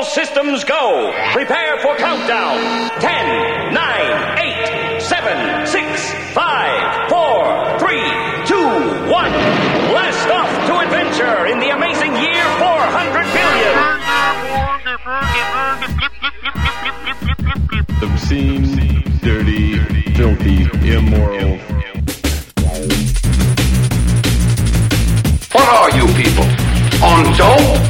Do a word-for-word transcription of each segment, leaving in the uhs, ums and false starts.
systems go. Prepare for countdown. Ten, nine, eight, seven, six, five, four, three, two, one. Blast off to adventure in the amazing year four hundred billion. Obscene, dirty, filthy, immoral. What are you people? On dope?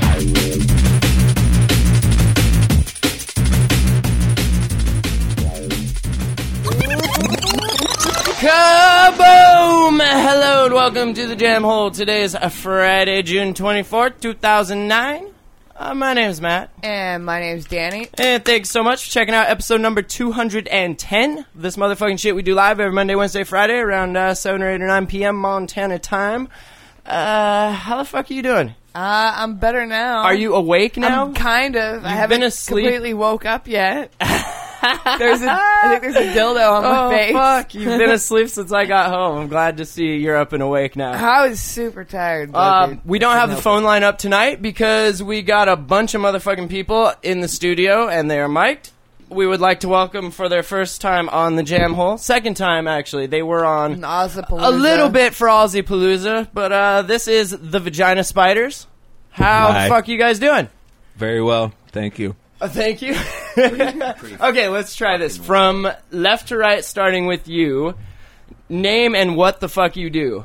Kaboom! Hello and welcome to the Jam Hole. Today is a Friday, June twenty-fourth, two thousand nine. Uh, my name's Matt. And my name's Danny. And thanks so much for checking out episode number two hundred ten. This motherfucking shit we do live every Monday, Wednesday, Friday around uh, seven or eight or nine p.m. Montana time. Uh, how the fuck are you doing? Uh, I'm better now. Are you awake now? I'm kind of. You've I haven't been asleep? completely woke up yet. There's a, I think there's a dildo on my oh, face. fuck. You've been asleep since I got home. I'm glad to see you're up and awake now. I was super tired. Uh, we don't have the phone line up tonight because we got a bunch of motherfucking people in the studio and they are mic'd. We would like to welcome for their first time on the Jam Hole. Second time, actually. They were on Ozzypalooza. a little bit for Ozzypalooza, but uh, this is the Vagina Spiders. How Hi. the fuck you guys doing? Very well, thank you. Uh, thank you. Okay, let's try this. From left to right, starting with you. Name and what the fuck you do.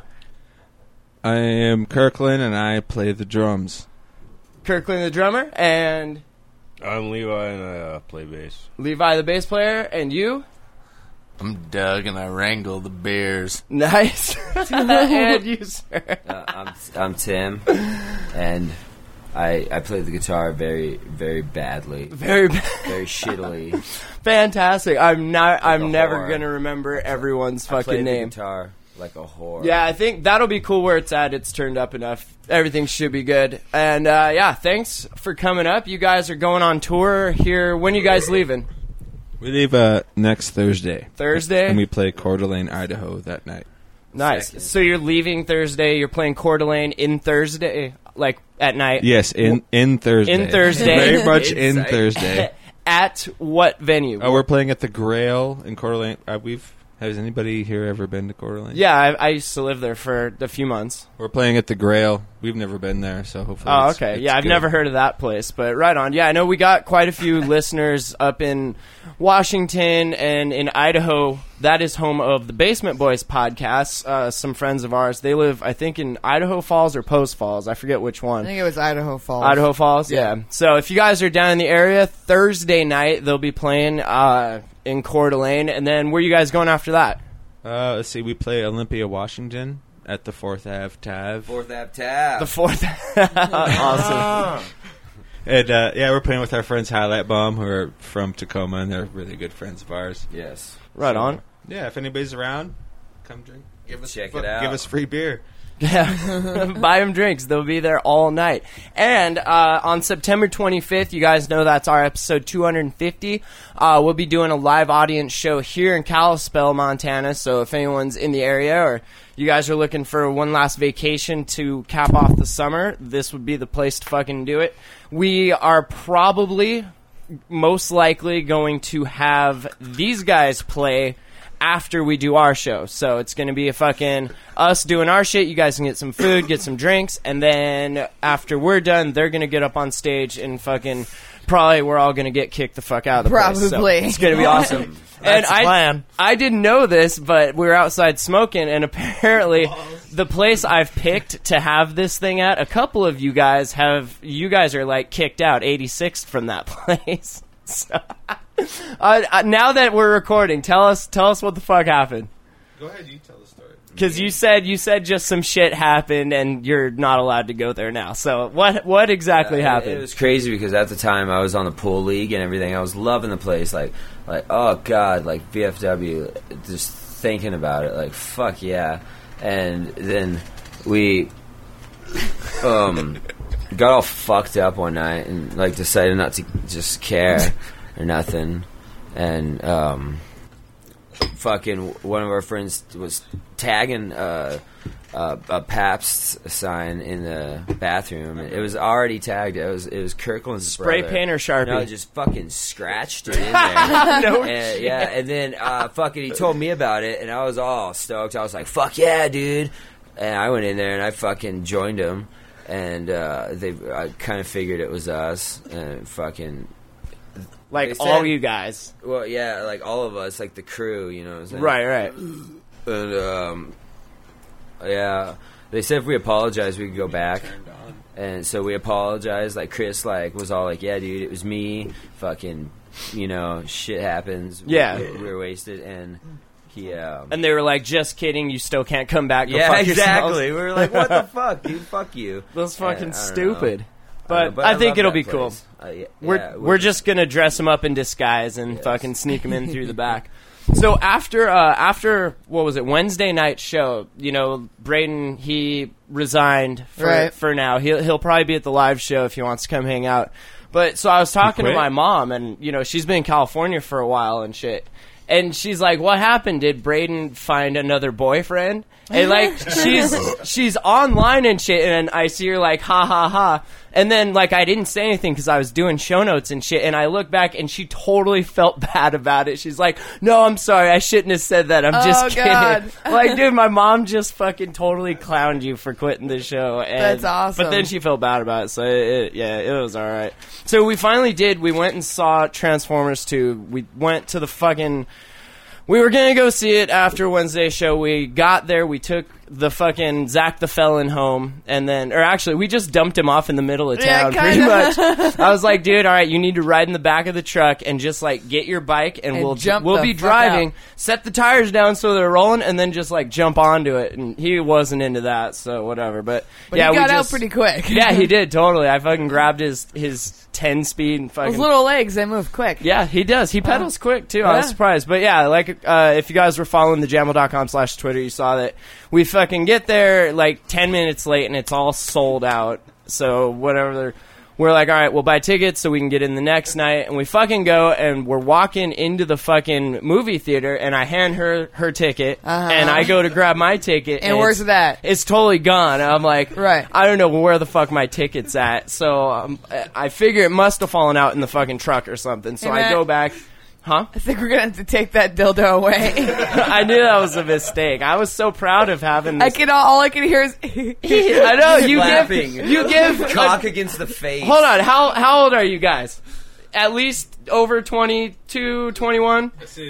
I am Kirkland and I play the drums. Kirkland the drummer, and I'm Levi and I uh, play bass. Levi the bass player, and you? I'm Doug and I wrangle the bears. Nice. And you, sir? Uh, I'm I'm Tim, and I I play the guitar very very badly, Very bad. very shittily. Fantastic. I'm not. Like I'm a never whore. gonna remember everyone's I play fucking the name. guitar like a whore. Yeah, I think that'll be cool where it's at. It's turned up enough. Everything should be good. And uh, yeah, thanks for coming up. You guys are going on tour here. When are you guys leaving? We leave uh, next Thursday. Thursday? And we play Coeur d'Alene, Idaho that night. Nice. Second. So you're leaving Thursday. You're playing Coeur d'Alene in Thursday, like at night. Yes, in, in Thursday. In Thursday. Very much in Inside. Thursday. At what venue? Oh, we're playing at the Grail in Coeur d'Alene. Uh, we've Has anybody here ever been to Coeur d'Alene? Yeah, I, I used to live there for a few months. We're playing at the Grail. We've never been there, so hopefully Oh, it's, okay. it's Yeah, I've good. never heard of that place, but right on. Yeah, I know we got quite a few listeners up in Washington and in Idaho. That is home of the Basement Boys podcast. Uh, some friends of ours, they live, I think, in Idaho Falls or Post Falls. I forget which I one. think it was Idaho Falls. Idaho Falls, yeah. So if you guys are down in the area, Thursday night they'll be playing uh, in Coeur d'Alene. And then where are you guys going after that? Uh, let's see, we play Olympia, Washington at the fourth Ave Tav. Fourth Ave Tab. The fourth. Awesome. And uh, yeah, we're playing with our friends Highlight Bomb, who are from Tacoma, and they're really good friends of ours. Yes. Right So, on. Yeah, if anybody's around, come drink. Give us Check fu- it out. Give us free beer. Yeah, buy them drinks. They'll be there all night. And uh, on September twenty-fifth, you guys know that's our episode two hundred fifty. Uh, we'll be doing a live audience show here in Kalispell, Montana. So if anyone's in the area or you guys are looking for one last vacation to cap off the summer, this would be the place to fucking do it. We are probably, most likely, going to have these guys play after we do our show. So it's going to be a fucking us doing our shit. You guys can get some food, get some drinks, and then after we're done, they're going to get up on stage and fucking probably we're all going to get kicked the fuck out of the place. So Probably. it's going to be awesome. And That's the I, plan. I didn't know this, but we were outside smoking, and apparently the place I've picked to have this thing at, a couple of you guys have, you guys are like kicked out, eighty-sixth from that place. So, uh, uh, now that we're recording, tell us, tell us what the fuck happened. Go ahead, you tell the story. Because you said you said just some shit happened, and you're not allowed to go there now. So what what exactly Yeah, it- happened? It was crazy because at the time I was on the pool league and everything. I was loving the place. Like, like oh god, like V F W. Just thinking about it, like fuck yeah. And then we um got all fucked up one night and like decided not to just care or nothing. And um fucking one of our friends was tagging uh, uh, a Pabst sign in the bathroom. It was already tagged. It was it was Kirkland's Spray brother. paint or Sharpie? No, just fucking scratched it in there. No and, yeah, and then uh, fucking he told me about it, and I was all stoked. I was like, "Fuck yeah, dude!" And I went in there and I fucking joined him, and uh, they I kind of figured it was us, and fucking. Like They all said- you guys. Well, yeah, like all of us, like the crew, you know what I'm saying? Right, right. And, um, yeah, they said if we apologize, we could go back. And so we apologized. Like, Chris, like, was all like, yeah, dude, it was me. Fucking, you know, shit happens. Yeah. We, we were wasted. And he, um... And they were like, just kidding, you still can't come back. Go yeah, fuck exactly. yourselves. We were like, what the fuck, dude? Fuck you. That's And I fucking don't stupid. know. But, I, know, but I think love it'll that be cool. place. Uh, yeah, We're yeah, we're just gonna dress him up in disguise and Yes. fucking sneak him in through the back. So after uh, after what was it Wednesday night show? You know, Braden he resigned for Right. for now. He'll he'll probably be at the live show if he wants to come hang out. But so I was talking to quit? my mom, and you know she's been in California for a while and shit. And she's like, "What happened? Did Braden find another boyfriend?" And like she's she's online and shit, and I see her like, "Ha ha ha." And then, like, I didn't say anything because I was doing show notes and shit. And I look back, and she totally felt bad about it. She's like, "No, I'm sorry. I shouldn't have said that. I'm just Oh, kidding." God. Like, dude, my mom just fucking totally clowned you for quitting the show. And, That's awesome. But then she felt bad about it. So, it, it, yeah, it was all right. So we finally did. We went and saw Transformers two. We went to the fucking... We were going to go see it after Wednesday's show. We got there. We took the fucking Zach the Felon home. And then, or actually, we just dumped him off in the middle of Yeah, town, pretty kinda. much. I was like, dude, all right, you need to ride in the back of the truck and just, like, get your bike and, And we'll jump we'll the be fuck driving. out. Set the tires down so they're rolling and then just, like, jump onto it. And he wasn't into that, so whatever. But, But yeah, he got we out just, pretty quick. Yeah, he did, totally. I fucking grabbed his, his ten speed and fucking... Those little legs, they move quick. Yeah, he does. He pedals quick, too. I was Yeah. surprised. But yeah, like, uh, if you guys were following the jamel dot com slash Twitter, you saw that we fucking get there, like, ten minutes late, and it's all sold out. So, whatever. We're like, all right, we'll buy tickets so we can get in the next night. And we fucking go, and we're walking into the fucking movie theater, and I hand her her ticket, Uh-huh. and I go to grab my ticket. And where's it's, that? It's totally gone. I'm like, Right. I don't know where the fuck my ticket's at. So um, I figure it must have fallen out in the fucking truck or something. So Hey, I Matt. go back. Huh? I think we're gonna have to take that dildo away. I knew that was a mistake. I was so proud of having I this. can all I can hear is. I know you Laughing. give you give. Cock against the face. Hold on. How how old are you guys? At least over twenty-two, twenty-one?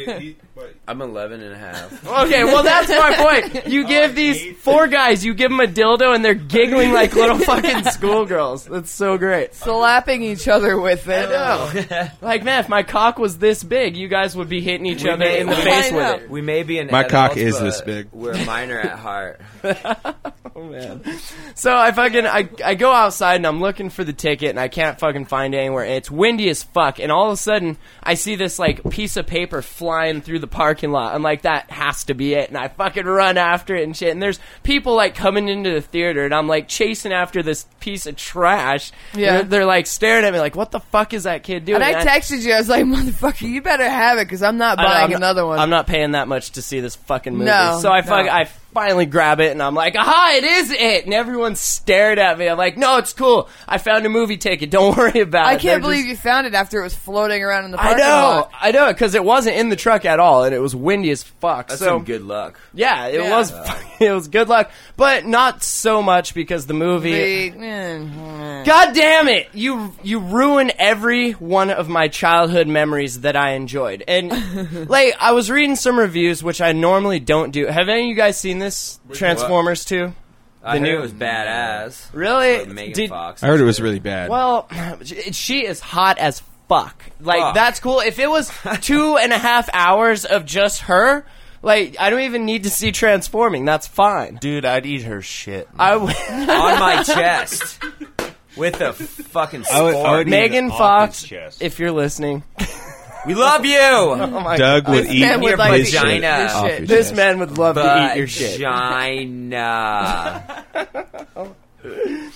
I'm eleven and a half. Okay, well that's my point. You give these four guys, you give them a dildo, and they're giggling like little fucking schoolgirls. That's so great. Slapping each other with it. Oh. Like, man, if my cock was this big, you guys would be hitting each other may- in the we face may- with it. We may be an My cock adults, is this but big. We're minor at heart. Oh, man. So I fucking I, I go outside and I'm looking for the ticket and I can't fucking find it anywhere. And it's windy as fuck. And all of a sudden I see this like piece of paper flying through the parking lot. I'm like, that has to be it. And I fucking run after it and shit. And there's people like coming into the theater and I'm like chasing after this piece of trash. Yeah. They're, they're like staring at me like, what the fuck is that kid doing? And I texted you. I was like, "Motherfucker, you better have it because I'm not I know, buying I'm not- another one." I'm not paying that much to see this fucking movie. No, so I fuck, no. I finally grab it and I'm like, aha, it is it. And everyone stared at me. I'm like, no, it's cool. I found a movie ticket. Don't worry about I it. can't They're believe just- you found it after it was floating around in the I parking know, lot. I know, because it wasn't in the truck at all, and it was windy as fuck. That's so some good luck. yeah, it Yeah. was. It was good luck, but not so much because the movie. The- eh, God damn it! You you ruin every one of my childhood memories that I enjoyed. And like I was reading some reviews, which I normally don't do. Have any of you guys seen this Transformers two? I The heard new- it was badass. Really? Like Megan Did- Fox. I heard it was really bad. Well, she is hot as fuck. Like Fuck. that's cool. If it was two and a half hours of just her, like I don't even need to see transforming. That's fine. Dude, I'd eat her shit. I w- on my chest with a fucking I would- sport. I would- Megan off Fox, his chest. if you're listening. We love you. Oh my Doug would This eat man would your like his to eat vagina. this off shit. his This chest. man would love to eat your shit. Vagina.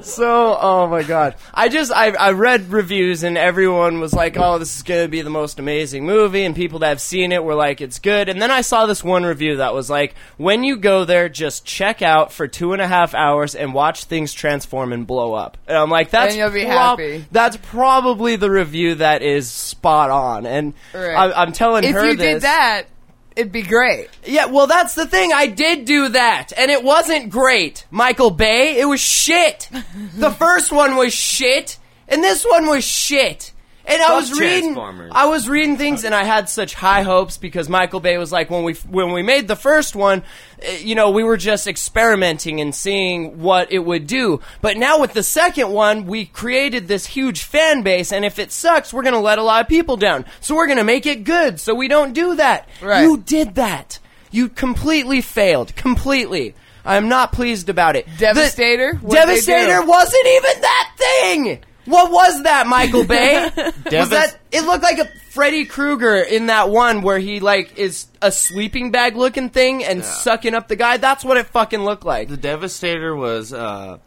So, oh my god. I just, I, I read reviews and everyone was like, oh, this is going to be the most amazing movie. And people that have seen it were like, it's good. And then I saw this one review that was like, when you go there, just check out for two and a half hours and watch things transform and blow up. And I'm like, that's, And you'll be prob- happy. that's probably the review that is spot on. And Right. I, I'm telling If her you this. did that, it'd be great. Yeah, well, that's the thing. I did do that, and it wasn't great, Michael Bay. It was shit. The first one was shit, and this one was shit. And I Fuck was reading, Transformers. I was reading things, and I had such high hopes because Michael Bay was like, when we when we made the first one, eh, you know, we were just experimenting and seeing what it would do. But now with the second one, we created this huge fan base, and if it sucks, we're gonna let a lot of people down. So we're gonna make it good, so we don't do that. Right. You did that. You completely failed. Completely. I am not pleased about it. Devastator? The, What'd they Devastator do? wasn't even that thing. What was that, Michael Bay? Was that? It looked like a Freddy Krueger in that one where he like is a sleeping bag looking thing and sucking up the guy. That's what it fucking looked like. The Devastator was uh,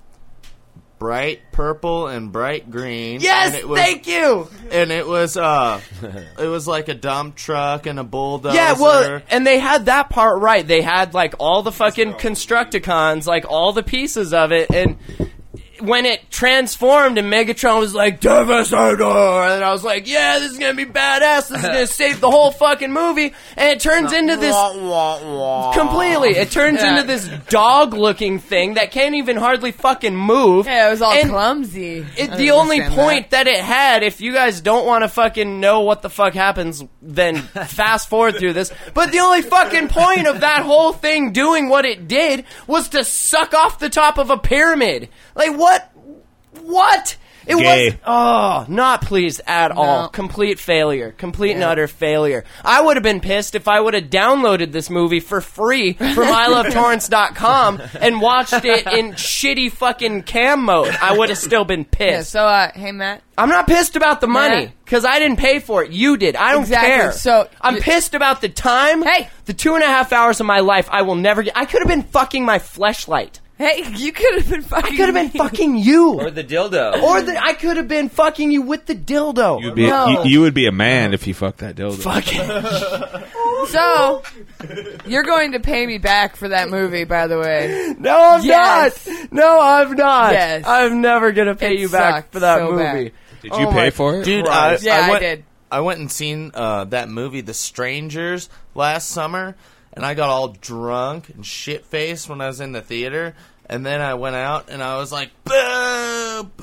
bright purple and bright green. Yes, and it was, thank you. And it was uh, it was like a dump truck and a bulldozer. Yeah, well, and they had that part right. They had like all the fucking Constructicons, like all the pieces of it, and when it transformed and Megatron was like, Devastator, and I was like, yeah, this is gonna be badass, this is gonna save the whole fucking movie, and it turns into this, completely, it turns Yeah. into this dog-looking thing that can't even hardly fucking move. Yeah, it was all And clumsy. It, I the only understand point that. it had, if you guys don't want to fucking know what the fuck happens, then fast forward through this. But the only fucking point of that whole thing doing what it did was to suck off the top of a pyramid. Like, what? What? It Gay. was, oh, not pleased at all. Complete failure. Complete and utter failure. I would have been pissed if I would have downloaded this movie for free from I love torrents dot com and watched it in shitty fucking cam mode. I would have still been that. Yeah, pissed. so, uh, hey, Matt. I'm not pissed about the money Matt? because I didn't pay for it. You did. I don't Exactly. care. So, I'm you- pissed about the time. Hey. The two and a half hours of my life I will never get. I could have been fucking my fleshlight. Hey, you could have been fucking I could have been me. fucking you. Or the dildo. Or the, I could have been fucking you with the dildo. You'd be, No. you, you would be a man if you fucked that dildo. Fuck it. So, you're going to pay me back for that movie, by the way. No, I'm Yes. not. No, I'm not. Yes. I'm never gonna pay It you back sucked for that so movie. bad. Did you Oh pay my- for it? Dude, I, Yeah, I, I went, did. I went and seen uh, that movie, The Strangers, last summer, and I got all drunk and shit faced when I was in the theater. And then I went out and I was like, boo, boo.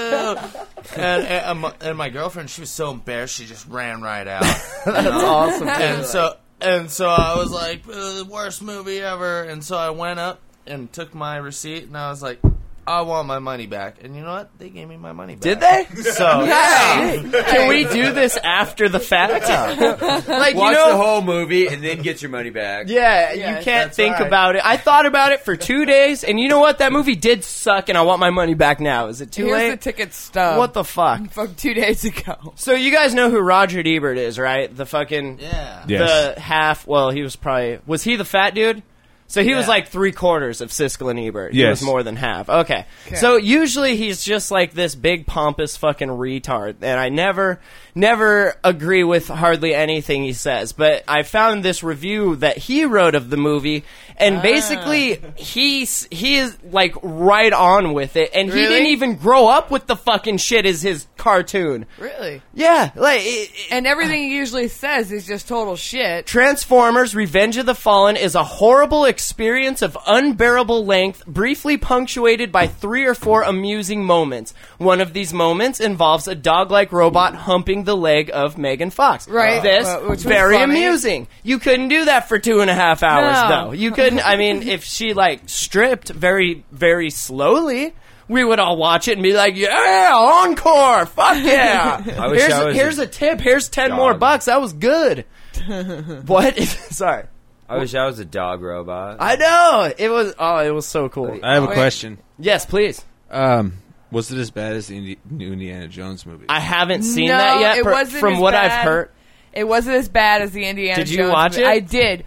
and, and, my, and my girlfriend, she was so embarrassed, she just ran right out. That's awesome. And so, and so I was like, the worst movie ever. And so I went up and took my receipt, and I was like, I want my money back. And you know what? They gave me my money back. Did they? So, Hey, can we do this after the fact? Like, Watch you know, the whole movie and then get your money back. yeah, Yes, you can't that's think right. about it. I thought about it for two days, and you know what? That movie did suck, and I want my money back now. Is it too Here's late? the ticket stub. What the fuck? From two days ago. So you guys know who Roger Ebert is, right? The fucking yeah. Yes. the half. Well, he was probably was he the fat dude? So he was Yeah. like three quarters of Siskel and Ebert. He Yes. was more than half. Okay. So usually he's just like this big pompous fucking retard, and I never, never agree with hardly anything he says. But I found this review that he wrote of the movie, and basically he's he is like right on with it, and he Really? didn't even grow up with the fucking shit as his cartoon. Really? Yeah, like. It, it- And everything he usually says is just total shit. Transformers Revenge of the Fallen is a horrible experience of unbearable length, briefly punctuated by three or four amusing moments. One of these moments involves a dog-like robot humping the leg of Megan Fox. Right. This, Uh, which was very funny. amusing. You couldn't do that for two and a half hours, No. though. You couldn't, I mean, if she, like, stripped very, very slowly, we would all watch it and be like, yeah, encore, fuck yeah. I wish here's, I was here's a a tip, here's ten dog. more bucks, that was good. What? Sorry. I wish I was a dog robot. I know it was. Oh, it was so cool. I have a Wait. question. Yes, please. Um, was it as bad as the Indi- new Indiana Jones movie? I haven't seen No, that yet. it per- wasn't from as what bad. I've heard. It wasn't as bad as the Indiana Did you Jones watch movie. it? I did.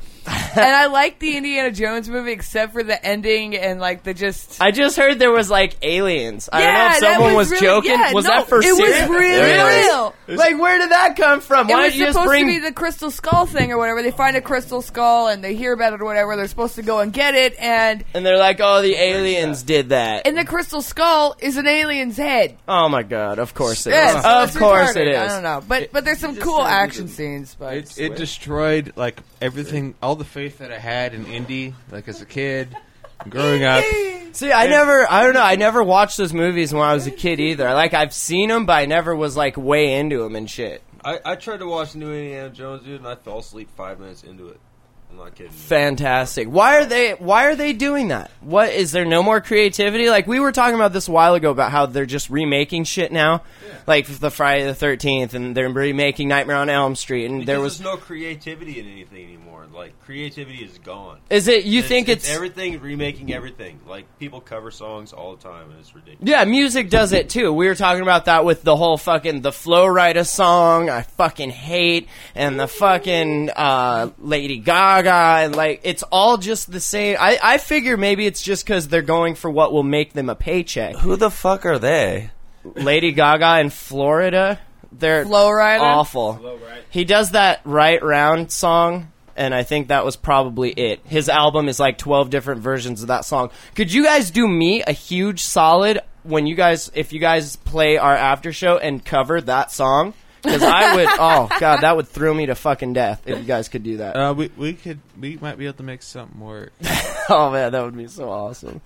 I like the Indiana Jones movie except for the ending and like the just. I just heard there was like aliens. I don't know Yeah, if that someone was was, really- joking. yeah, was no, that for it was serious? really real. Like, where did that come from? It Why was don't you just supposed bring? to be the crystal skull thing or whatever. They find a crystal skull and they hear about it or whatever. They're supposed to go and get it, and and they're like, "Oh, the aliens did that." and the crystal skull is an alien's head. Oh my god! Of course it is. Yes, so of it's course retarded. it is. I don't know, but but there's some cool action scenes. But It, it destroyed like everything, all the faith that I had in indie, like as a kid, growing up. See, I never, I don't know, I never watched those movies when I was a kid either. Like, I've seen them, but I never was, like, way into them and shit. I, I tried to watch New Indiana Jones, dude, and I fell asleep five minutes into it. I'm not kidding. Fantastic. Why are they, why are they doing that? What, is there no more creativity? Like, we were talking about this a while ago about how they're just remaking shit now. Yeah. Like, the Friday the thirteenth, and they're remaking Nightmare on Elm Street, and because there was... there's no creativity in anything anymore. Like, creativity is gone. Is it, you think it's... it's everything, remaking everything. Like, people cover songs all the time, and it's ridiculous. Yeah, music does it too. We were talking about that with the whole fucking the Flo Rida song I fucking hate, and the fucking uh, Lady Gaga, and like it's all just the same. I, I figure maybe it's just because they're going for what will make them a paycheck. Who the fuck are they? Lady Gaga in Florida, they're Flo Rida? awful. He does that Right Round song. And I think that was probably it. His album is like twelve different versions of that song. Could you guys do me a huge solid when you guys, if you guys play our after show and cover that song? Because I would, oh god, that would thrill me to fucking death if you guys could do that. Uh, we we could we might be able to make something work. Oh man, that would be so awesome.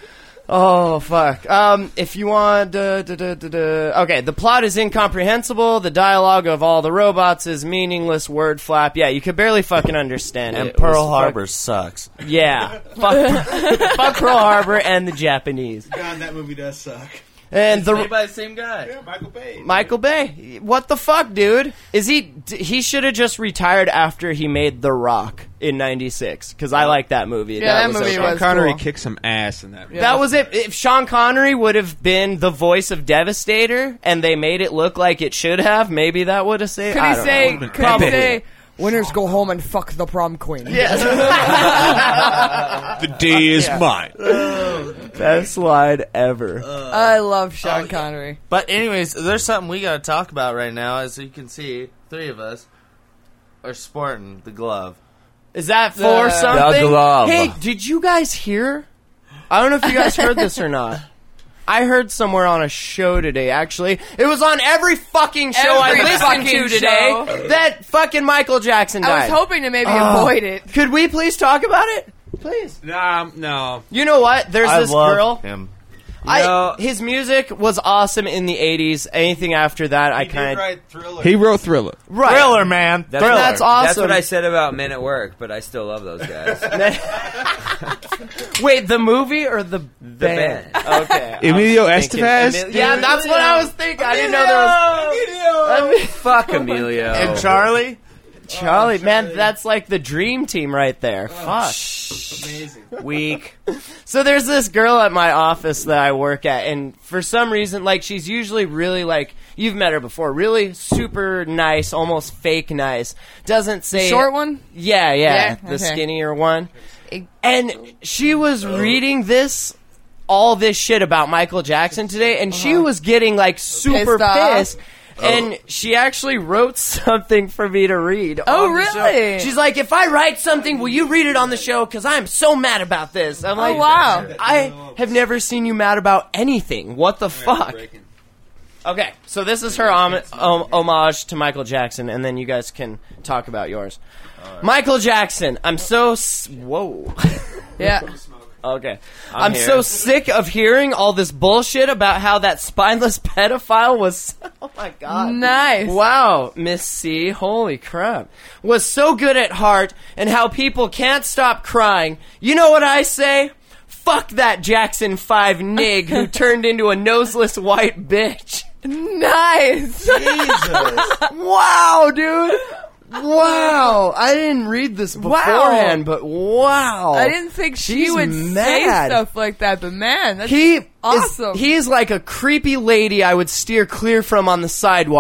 Oh fuck. Um, if you want, uh, da, da, da, da. Okay, the plot is incomprehensible. The dialogue of all the robots is meaningless word flap. Yeah, you could barely fucking understand And it. It Pearl was Harbor fuck- sucks. Yeah, fuck, fuck Pearl Harbor and the Japanese. God, that movie does suck. And the by the same guy. Michael Bay. Michael Bay. What the fuck, dude? Is he? d- He should have just retired after he made The Rock in ninety-six. Because I like that movie. Yeah, that movie okay. was Connery cool. kicked some ass in that. Movie. That was it. If Sean Connery would have been the voice of Devastator, and they made it look like it should have, maybe that would have saved. Could I he don't say? know. Could he Probably. say? Winners go home and fuck the prom queen. Yes. The day is mine. Best line ever. I love Sean Connery. But anyways, there's something we gotta talk about right now. As you can see, three of us are sporting the glove. Is that for The- something? The glove. Hey, did you guys hear? I don't know if you guys heard this or not. I heard somewhere on a show today, actually. It was on every fucking show Every I listened fucking to today show. that fucking Michael Jackson died. I was hoping to maybe Oh. avoid it. Could we please talk about it? Please. Nah, no. You know what? There's I this love girl. him. I, know- his music was awesome in the eighties. Anything after that, I He did kind of write Thriller. He wrote Thriller. right. Thriller, man. That's, Thriller. That's awesome. That's what I said about Men at Work, but I still love those guys. Wait, the movie or the band? band. Okay. Emilio I was thinking Estevez? Emil- yeah, that's what I was thinking. I didn't know there was. Fuck Emilio. And Charlie. Charlie, man, that's like the dream team right there. Fuck. Weak. So there's this girl at my office that I work at, and for some reason, like, she's usually really, like, you've met her before, really super nice, almost fake nice. Doesn't say... Short one? Yeah, yeah, Yeah? the Okay. skinnier one. And she was reading this, all this shit about Michael Jackson today, and she was getting, like, super Pissed off? pissed. And she actually wrote something for me to read. Oh, on the show. really? She's like, if I write something, will you read it on the show? Because I'm so mad about this. I'm like, Oh, wow. I have never seen you mad about anything. What the fuck? Okay, so this is her om- om- homage to Michael Jackson, and then you guys can talk about yours. Michael Jackson, I'm so... S- Whoa. Yeah. Okay. I'm, here. so sick of hearing all this bullshit about how that spineless pedophile was... Oh my god. Nice. Wow, Miss C, holy crap. Was so good at heart, and how people can't stop crying. You know what I say? Fuck that Jackson five nig who turned into a noseless white bitch. Nice. Wow, dude. Wow. I didn't read this beforehand, but wow. I didn't think she She's would mad. say stuff like that, but man, that's He awesome. Is, he is like a creepy lady I would steer clear from on the sidewalk.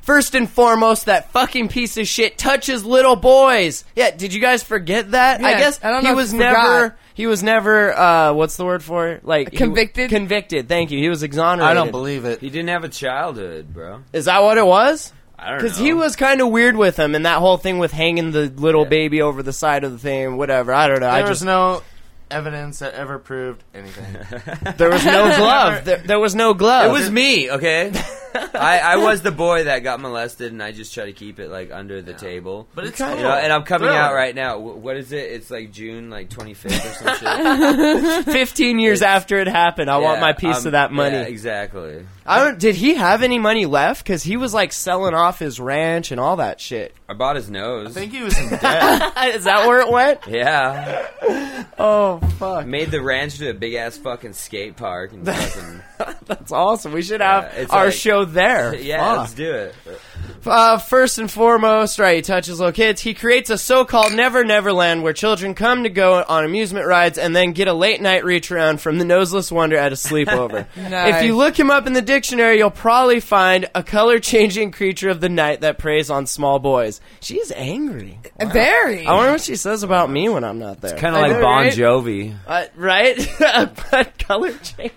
First and foremost, that fucking piece of shit touches little boys. Yeah, did you guys forget that? I Yeah, guess I don't he know if was you never. forgot. He was never. Uh, what's the word for it? Like he- Convicted? convicted. Thank you. He was exonerated. I don't believe it. He didn't have a childhood, bro. Is that what it was? I don't know. Because he was kind of weird with him, and that whole thing with hanging the little baby over the side of the thing, whatever. I don't know. There I was just no evidence that ever proved anything. there was no glove. There, there was no glove. It was me, okay? I, I was the boy that got molested, and I just try to keep it like under the table. But it's You cool. know, and I'm coming Thrilling. out right now. Wh- What is it? It's like June, like twenty-fifth or some shit. Fifteen years after it happened. I want Yeah, my piece um, of that money. Yeah, exactly. I don't. Did he have any money left? Because he was like selling off his ranch and all that shit. I bought his nose. I think he was in debt. Is that where it went? yeah. Oh fuck! Made the ranch to a big ass fucking skate park and fucking. That's awesome. We should have Yeah, it's our like- show there. yeah, Fuck. let's do it. Uh, first and foremost, right, he touches little kids. He creates a so-called Never Never Land where children come to go on amusement rides and then get a late night reach around from the Noseless Wonder at a sleepover. Nice. If you look him up in the dictionary, you'll probably find a color-changing creature of the night that preys on small boys. She's angry. Very. I wonder what she says about me when I'm not there. Kind of I like know, Bon right? Jovi. Uh, right? But color change.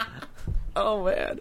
Oh man.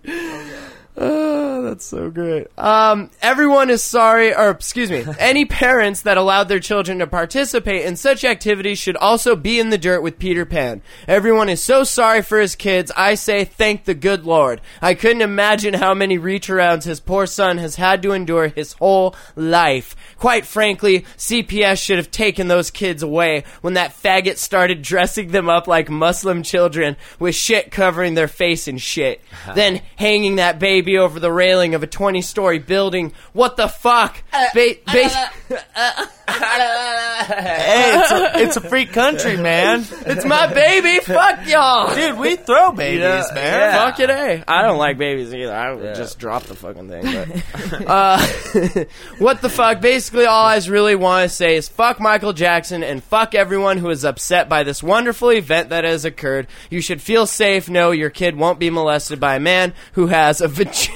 Oh, that's so great. Um, everyone is sorry, or excuse me, any parents that allowed their children to participate in such activities should also be in the dirt with Peter Pan. Everyone is so sorry for his kids. I say thank the good Lord. I couldn't imagine how many reach-arounds his poor son has had to endure his whole life. Quite frankly, C P S should have taken those kids away when that faggot started dressing them up like Muslim children with shit covering their face and shit. Then hanging that baby over the railing of a twenty-story building. What the fuck? Ba- ba- Hey, it's a, it's a free country, man. it's my baby. Fuck y'all. Dude, we throw babies, Yeah, man. yeah. Fuck it, eh? I don't like babies either. I would Yeah. just drop the fucking thing. But, uh, what the fuck? Basically, all I really want to say is fuck Michael Jackson and fuck everyone who is upset by this wonderful event that has occurred. You should feel safe. Know your kid won't be molested by a man who has a vagina.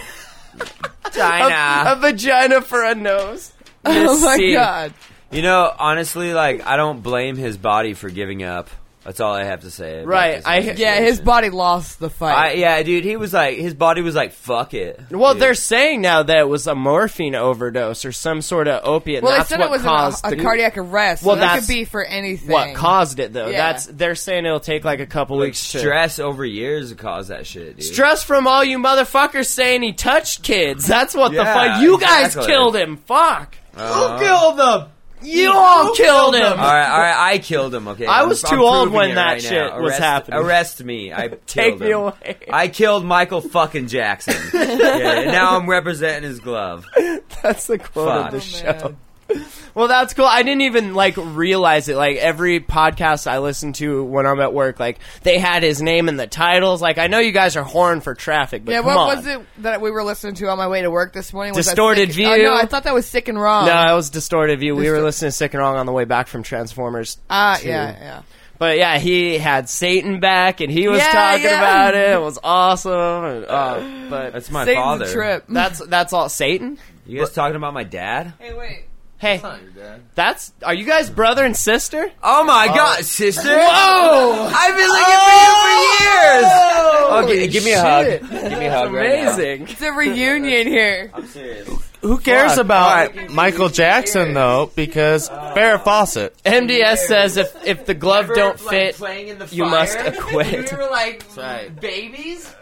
A, a vagina for a nose. Oh my See. god. You know, honestly, like, I don't blame his body for giving up. That's all I have to say. about Right, this I- Yeah, situation. his body lost the I, fight. yeah, dude, he was like, his body was like, fuck it. Well, dude. they're saying now that it was a morphine overdose or some sort of opiate. well, and they that's said what it was caused a, a the- cardiac arrest. Well, so that that's- could be for anything. What caused it though? Yeah. That's they're saying it'll take like a couple Like, weeks. To, stress over years to cause that shit, dude. stress from all you motherfuckers saying he touched kids. That's what the Yeah, fuck. You guys exactly. killed him. Fuck. Uh, Killed them. You all killed him. All right, all right, I killed him. Okay, I I'm- was I'm too old proving when it that right shit now. was Arrest, happening. Arrest me. I Take killed me him. away. I killed Michael fucking Jackson. yeah, and now I'm representing his glove. That's the quote Fuck. of the Oh, show. Well, that's cool. I didn't even like realize it. Like every podcast I listen to when I'm at work, like they had his name in the titles. Like I know you guys are horn for traffic, but Yeah, come what on. was it that we were listening to on my way to work this morning? Was that Distorted Sick- View? Oh, no, I thought that was Sick and Wrong. No, it was Distorted View. We were Distor- listening to Sick and Wrong on the way back from Transformers. Ah, two. yeah, yeah. But yeah, he had Satan back, and he was Yeah, talking yeah. about it. It was awesome. And, uh, but That's my Satan's father. a trip. that's that's all Satan. You guys talking about my dad? Hey, wait. Hey, that's are you guys brother and sister? Oh my god, sister! Whoa! I've been looking for you for years. Okay, give me a hug. shit. Give me a hug. right now. Amazing. It's a reunion here. I'm serious. Who cares Fuck. about Michael Jackson, though? Because Farrah Fawcett. M D S says if if the glove Ever, don't like, fit, playing in the you must fire? acquit. We were like right. babies.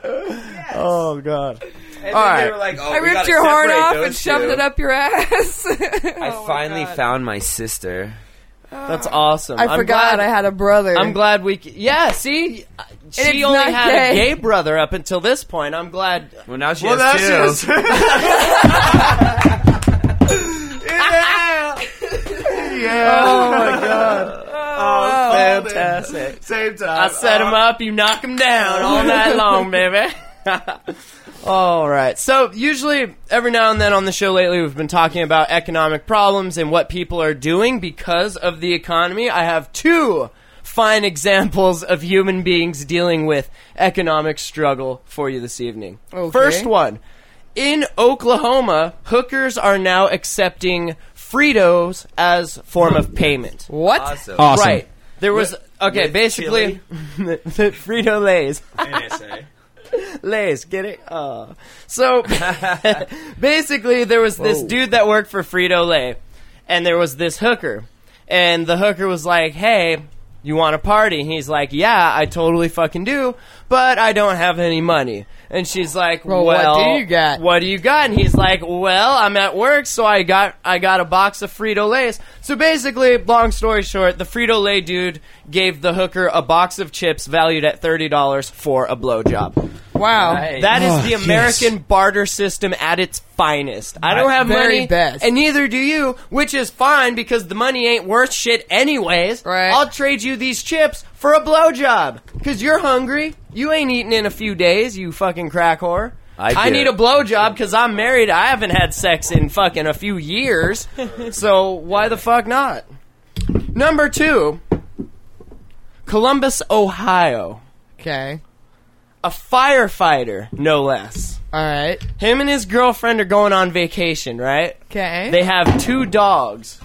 Oh god. And All then right. they were like, oh, I we ripped gotta your horn separate off those and shoved two. it up your ass. I Oh my finally God. found my sister. That's awesome. I I'm forgot glad- I had a brother. I'm glad we. c- Yeah, see, she it's only not had gay. a gay brother up until this point. I'm glad. Well, now she Well, has that's two. Oh my god. Oh, Fantastic. Same time. I set him up, you knock him down all night long, baby. All right. So usually, every now and then on the show lately, we've been talking about economic problems and what people are doing because of the economy. I have two fine examples of human beings dealing with economic struggle for you this evening. Okay. First one. in Oklahoma, hookers are now accepting Fritos as form of payment. What? Awesome. Awesome. Right. There was okay, with basically the Frito Lays. N S A. Lays, get it? Uh. So basically, there was this dude that worked for Frito Lay, and there was this hooker, and the hooker was like, "Hey, you want to party?" And he's like, "Yeah, I totally fucking do, but I don't have any money." And she's like, Well, "Well, what do you got?" What do you got?" And he's like, "Well, I'm at work, so I got I got a box of Frito Lays." So basically, long story short, the Frito Lay dude gave the hooker a box of chips valued at thirty dollars for a blowjob. Wow. Nice. That is Oh, the yes. American barter system at its finest. I don't have Very money, best. and neither do you, which is fine because the money ain't worth shit anyways. Right. I'll trade you these chips for a blowjob because you're hungry. You ain't eaten in a few days, you fucking crack whore. I I do. need a blowjob because I'm married. I haven't had sex in fucking a few years. So why the fuck not? Number two, Columbus, Ohio. Okay. A firefighter, no less. All right. Him and his girlfriend are going on vacation, right? Okay. They have two dogs.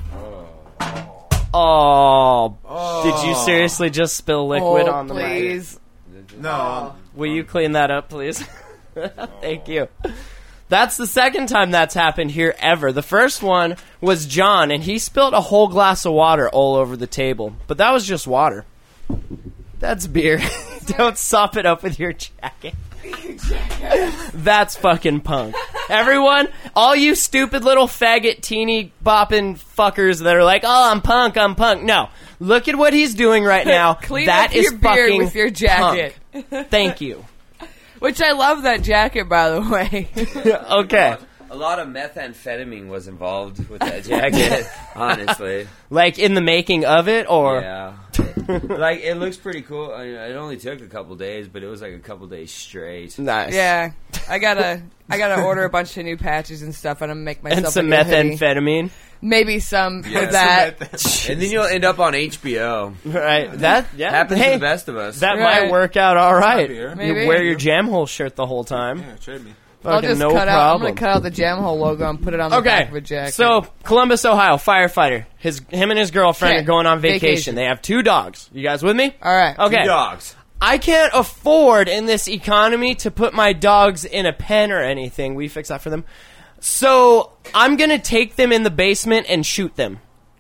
Oh. Did you seriously just spill liquid oh, on the mic? please. No. Will you clean that up, please? Thank you. That's the second time that's happened here ever. The first one was John, and he spilled a whole glass of water all over the table. But that was just water. That's beer. Don't sop it up with your jacket. That's fucking punk. Everyone, all you stupid little faggot teeny bopping fuckers that are like, oh, I'm punk, I'm punk. No. Look at what he's doing right now. Clean That up is your beard fucking with your jacket. punk. Thank you. Which I love that jacket, by the way. Okay. A lot of methamphetamine was involved with that jacket, honestly. Like in the making of it, or Yeah. Like, it looks pretty cool. I mean, it only took a couple days, but it was like a couple days straight. nice. Yeah, I gotta, I gotta order a bunch of new patches and stuff, and I'm gonna make myself And some a good hoodie. methamphetamine. Maybe some Yeah, of that. And then you'll end up on H B O. Right. That yeah, Happens hey, to the best of us. That Right. might work out all right. Maybe, yeah. Maybe. You wear your jam hole shirt the whole time. Yeah, trade me. I'll Fucking just no cut out. I'm problem. gonna cut out the jam hole logo and put it on the back of a Okay, jacket. so Columbus, Ohio, firefighter. His him and his girlfriend Okay. are going on vacation. Vacation. They have two dogs. You guys with me? all right. Okay. Two dogs. I can't afford in this economy to put my dogs in a pen or anything. We fix that for them. So I'm gonna take them in the basement and shoot them.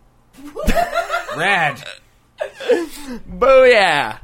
Rad. Booyah!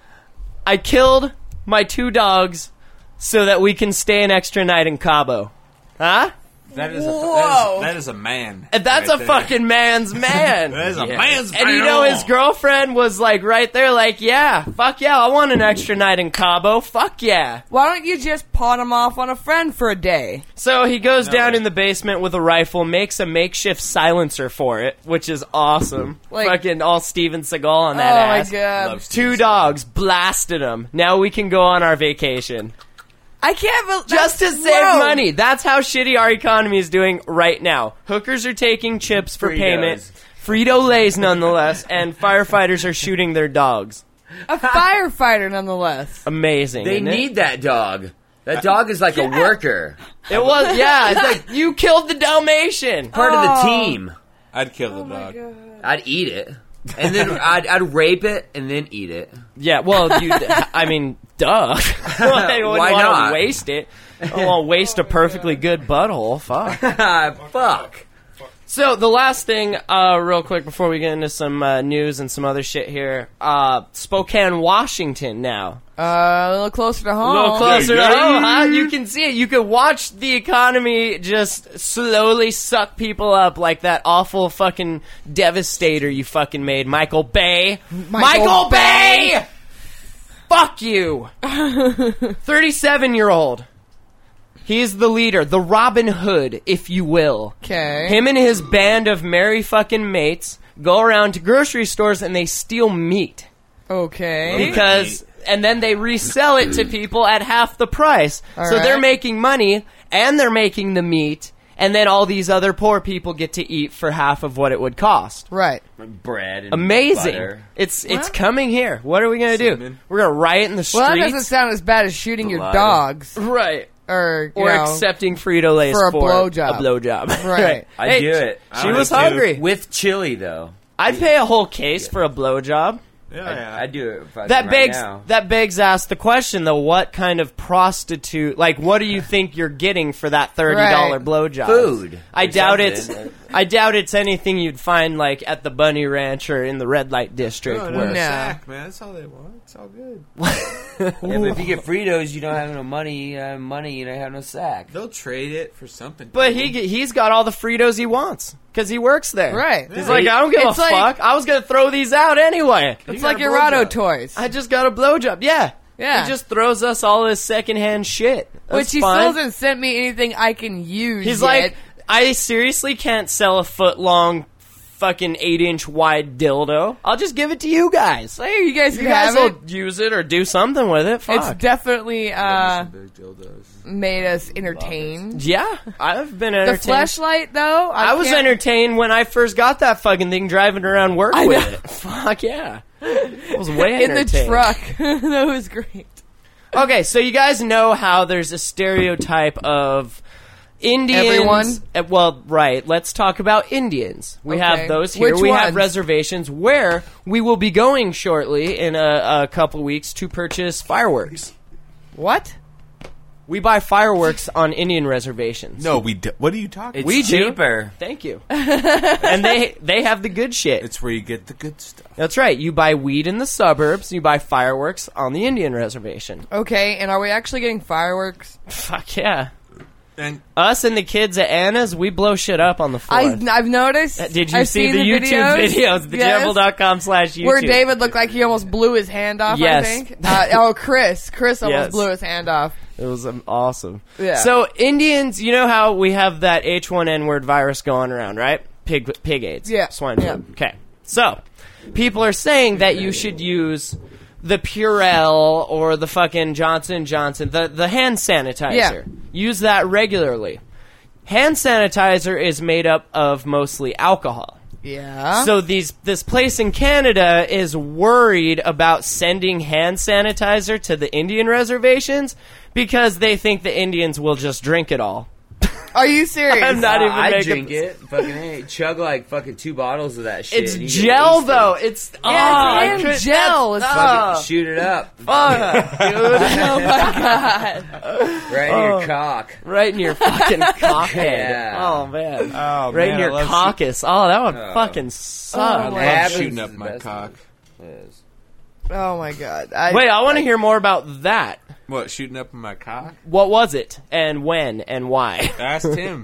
I killed my two dogs so that we can stay an extra night in Cabo. Huh? That is a, Whoa. that is, that is a man. And that's right a there. fucking man's man. That is a Yeah. man's And you know, his girlfriend was like right there, like, yeah, fuck yeah, I want an extra night in Cabo, fuck yeah. Why don't you just pawn him off on a friend for a day? So he goes down in the basement with a rifle, makes a makeshift silencer for it, which is awesome. Like- fucking all Steven Seagal on that oh ass. my god! Loves Two dogs, blasted them. Now we can go on our vacation. I can't believe Just to save money. That's how shitty our economy is doing right now. Hookers are taking chips for Fritos. payment. Frito Lays, nonetheless, and firefighters are shooting their dogs. A firefighter, nonetheless. Amazing. They isn't it? need that dog. That dog is like a worker. It was, yeah. It's like you killed the Dalmatian. Part of Oh. the team. I'd kill the dog. I'd eat it. And then I'd, I'd rape it and then eat it. Yeah. Well, you. I mean, duh. I wouldn't Why want not? to waste it. I don't want to waste a perfectly good butthole. Fuck. Fuck. So the last thing, uh, real quick before we get into some uh, news and some other shit here, uh, Spokane, Washington. Now. Uh, a little closer to home. A little closer Yeah, to yeah. home, huh? You can see it. You can watch the economy just slowly suck people up like that awful fucking Devastator you fucking made, Michael Bay. Michael, Bay! Fuck you! thirty-seven-year-old. He's the leader, the Robin Hood, if you will. Okay. Him and his band of merry fucking mates go around to grocery stores and they steal meat. Okay. Because and then they resell it to people at half the price. All so they're right. making money and they're making the meat, and then all these other poor people get to eat for half of what it would cost. Right. Bread and Amazing. butter. It's it's What? coming here. What are we going to do? Cinnamon. We're going to riot in the Well, that streets. doesn't sound as bad as shooting your Blood. dogs. Right. or you or know, accepting Frito Lay's for a for blowjob. A blowjob. Right. I Hey, do it. She I was would too. hungry. With chili, though. I'd pay a whole case for a blowjob. Yeah, I, yeah. I do it fucking That right begs now. that begs ask the question though. What kind of prostitute? Like, what do you think you're getting for that thirty dollar Right. blowjob? Food. I or doubt something. it's. I doubt it's anything you'd find like at the Bunny Ranch or in the red light district. No, where no, No. sack, man. That's all they want. It's all good. Yeah, but if you get Fritos, you don't have no money. You don't have money, you don't have no sack. They'll trade it for something. But he he's got all the Fritos he wants because he works there. Right. He's like, I don't give It's a like- fuck. I was gonna throw these out anyway. It's got like a Erado blowjob. toys. I just got a blowjob. Yeah. Yeah. He just throws us all his secondhand shit. That's Which he fine. still hasn't sent me anything I can use. He's yet. like, I seriously can't sell a foot long, fucking eight inch wide dildo. I'll just give it to you guys. hey, you guys You can guys have it. will use it or do something with it. It's Fuck. definitely uh, big dildos. made us entertained. Yeah, I've been The entertained. flashlight, though, I, I was can't- entertained when I first got that fucking thing driving around work I with know. it. Fuck yeah. I was way in the entertained. truck. That was great. Okay, so you guys know how there's a stereotype of Indians. Everyone? Uh, well, right. Let's talk about Indians. We Okay. have those here. Which we have ones? reservations where we will be going shortly in a, a couple weeks to purchase fireworks. What? We buy fireworks on Indian reservations. No, we. Do, what are you talking? It's We do. cheaper. Thank you. And they they have the good shit. It's where you get the good stuff. That's right. You buy weed in the suburbs. You buy fireworks on the Indian reservation. Okay, and are we actually getting fireworks? Fuck yeah. And Us and the kids at Anna's, we blow shit up on the I, fourth. I've noticed. Uh, Did you I've see seen the, YouTube videos? The Yes. jamble dot com slash YouTube. Where David looked like he almost blew his hand off, Yes. I think. Uh, oh, Chris. Chris almost Yes. blew his hand off. It was um, awesome. Yeah. So Indians, you know how we have that H one N word virus going around, right? Pig pig AIDS. Yeah. Swine flu. Yeah. Okay. So people are saying that you should use the Purell or the fucking Johnson and Johnson, the the hand sanitizer. Yeah. Use that regularly. Hand sanitizer is made up of mostly alcohol. Yeah. So these this place in Canada is worried about sending hand sanitizer to the Indian reservations because they think the Indians will just drink it all. Are you serious? I'm not even I making drink it. Fucking hey, chug like fucking two bottles of that shit. It's and you get gel wasted. though. It's Yeah, oh, it's hand I could- gel. It's that's- Fucking oh, shoot it up. fuck, dude. oh my god. Right in Oh. your cock. Right in your fucking cockhead. Yeah. Oh man. oh, Right man, in your I love caucus. Oh, that would Oh. fucking I suck. Oh, love Happens shooting up is my best. cock. Yes. Oh my god. I, Wait, I want to hear more about that. What? Shooting up my cock? What was it, and when, and why? Asked him.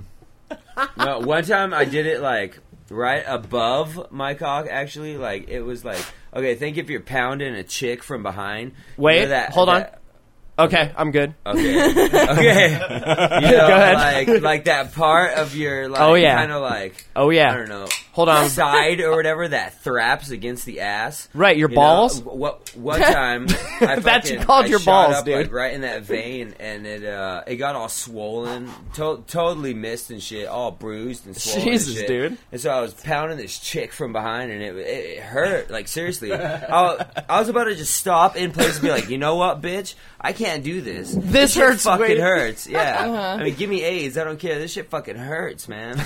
No, one time I did it like right above my cock. Actually, like it was like okay. Think if you're pounding a chick from behind. Wait, you know that, hold on. that- Okay, I'm good. Okay. Okay. You know, Go ahead. Like, like that part of your, like, Oh, yeah. kind of like, Oh yeah. I don't know, Hold on. side or whatever that thraps against the ass. Right, your You know, balls? what one time I That's fucking, called I your shot balls, up, dude. like, right in that vein, and it uh, it got all swollen, to- totally missed and shit, all bruised and swollen. Jesus, and shit. dude. And so I was pounding this chick from behind, and it it, it hurt, like seriously. I, I was about to just stop in place and be like, you know what, bitch, I can't do this. This shit hurts Fucking way- hurts. Yeah. Uh-huh. I mean, give me AIDS. I don't care. This shit fucking hurts, man.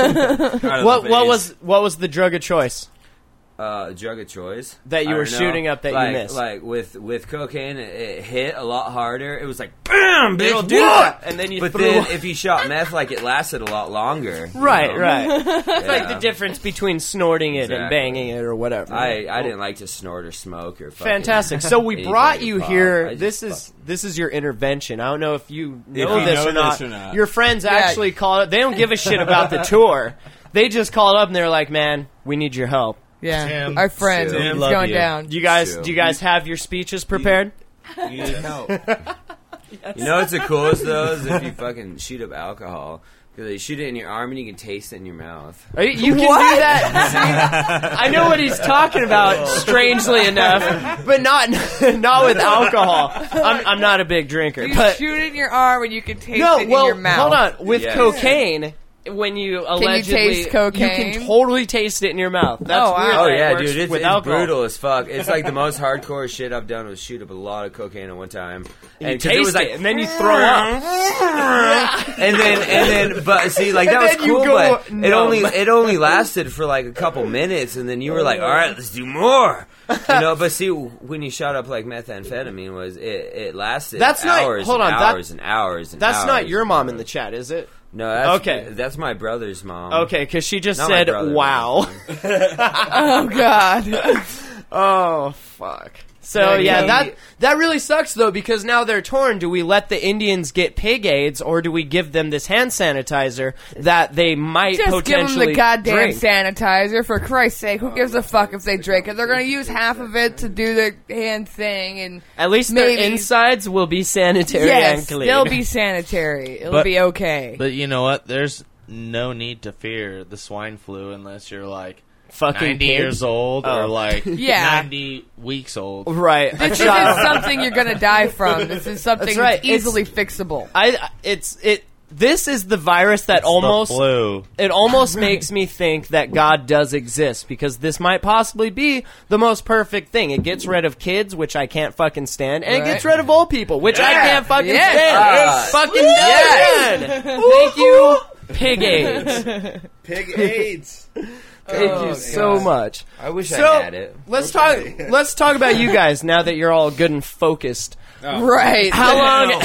What what was what was the drug of choice? Uh, drug of choice That you I were don't know. shooting up that you like, missed. Like with with cocaine, it, it hit a lot harder. It was like bam, bitch, It'll do what? that, and then you But threw- then if you shot meth, like it lasted a lot longer. you Right, know? right. It's like Yeah. the difference between snorting it and Exactly. banging it or whatever. I I didn't like to snort or smoke or fucking Fantastic. So we anything brought in you pop. here. I just This is this is your intervention. I don't know if you If know, you this, know or not. this or not. Your friends actually called it. They don't give a shit about the tour. They just called up and they're like, "Man, we need your help." Yeah. Tim, Our friend. Tim, It's love going you. down. Do you guys Sure. do you guys have your speeches prepared? You need help. You know what's the coolest though is if you fucking shoot up alcohol. Because you shoot it in your arm and you can taste it in your mouth. Are you, you can do that. I know what he's talking about. Strangely enough, but not not with alcohol. I'm, I'm not a big drinker, You but shoot it in your arm and you can taste no. it Well, in your mouth. hold on. With Yes. cocaine, when you you allegedly taste cocaine? you can totally taste it in your mouth. That's Oh, wow. weird Oh that it yeah, works dude, it's, with it's alcohol. brutal as fuck. It's like the most hardcore shit I've done was shoot up a lot of cocaine at one time. You And 'cause taste it was like, it, and then you throw up. and then and then, but see, like that And was then you cool, go but it numb. only it only lasted for like a couple minutes, and then you were like, all right, let's do more. You know, but see, when you shot up like methamphetamine, was it, it lasted That's not- hours hold and on, that- hours and hours and That's hours not your and mom in hours. the chat, is it? No, that's, Okay. that's my brother's mom. Okay, because she just Not my said, brother, "Wow." Oh God. Oh fuck. So Yeah, yeah, he- that that really sucks though, because now they're torn. Do we let the Indians get pig AIDS, or do we give them this hand sanitizer that they might Just give them potentially the goddamn drink? sanitizer, for Christ's sake. Who gives a fuck if they drink it? They're going to use half of it to do their hand thing, and At least maybe- their insides will be sanitary yes, and clean. they'll be sanitary. It'll But- be okay. But you know what? There's no need to fear the swine flu unless you're like fucking ninety pigs. years old Oh. or like Yeah. ninety weeks old. Right. This isn't something you're going to die from. This is something That's right. that's easily fixable. I it's it. This is the virus that It's almost the flu. it almost makes me think that God does exist, because this might possibly be the most perfect thing. It gets rid of kids, which I can't fucking stand, and it Right. gets rid of old people, which I Yeah. can't fucking Yes. stand. Ah. Fucking Yes. dead. Thank you, Pig AIDS. Pig AIDS. Thank Oh, you so God. much. I wish So I had it. let's talk. Let's talk about you guys now that you're all good and focused. Right. How long?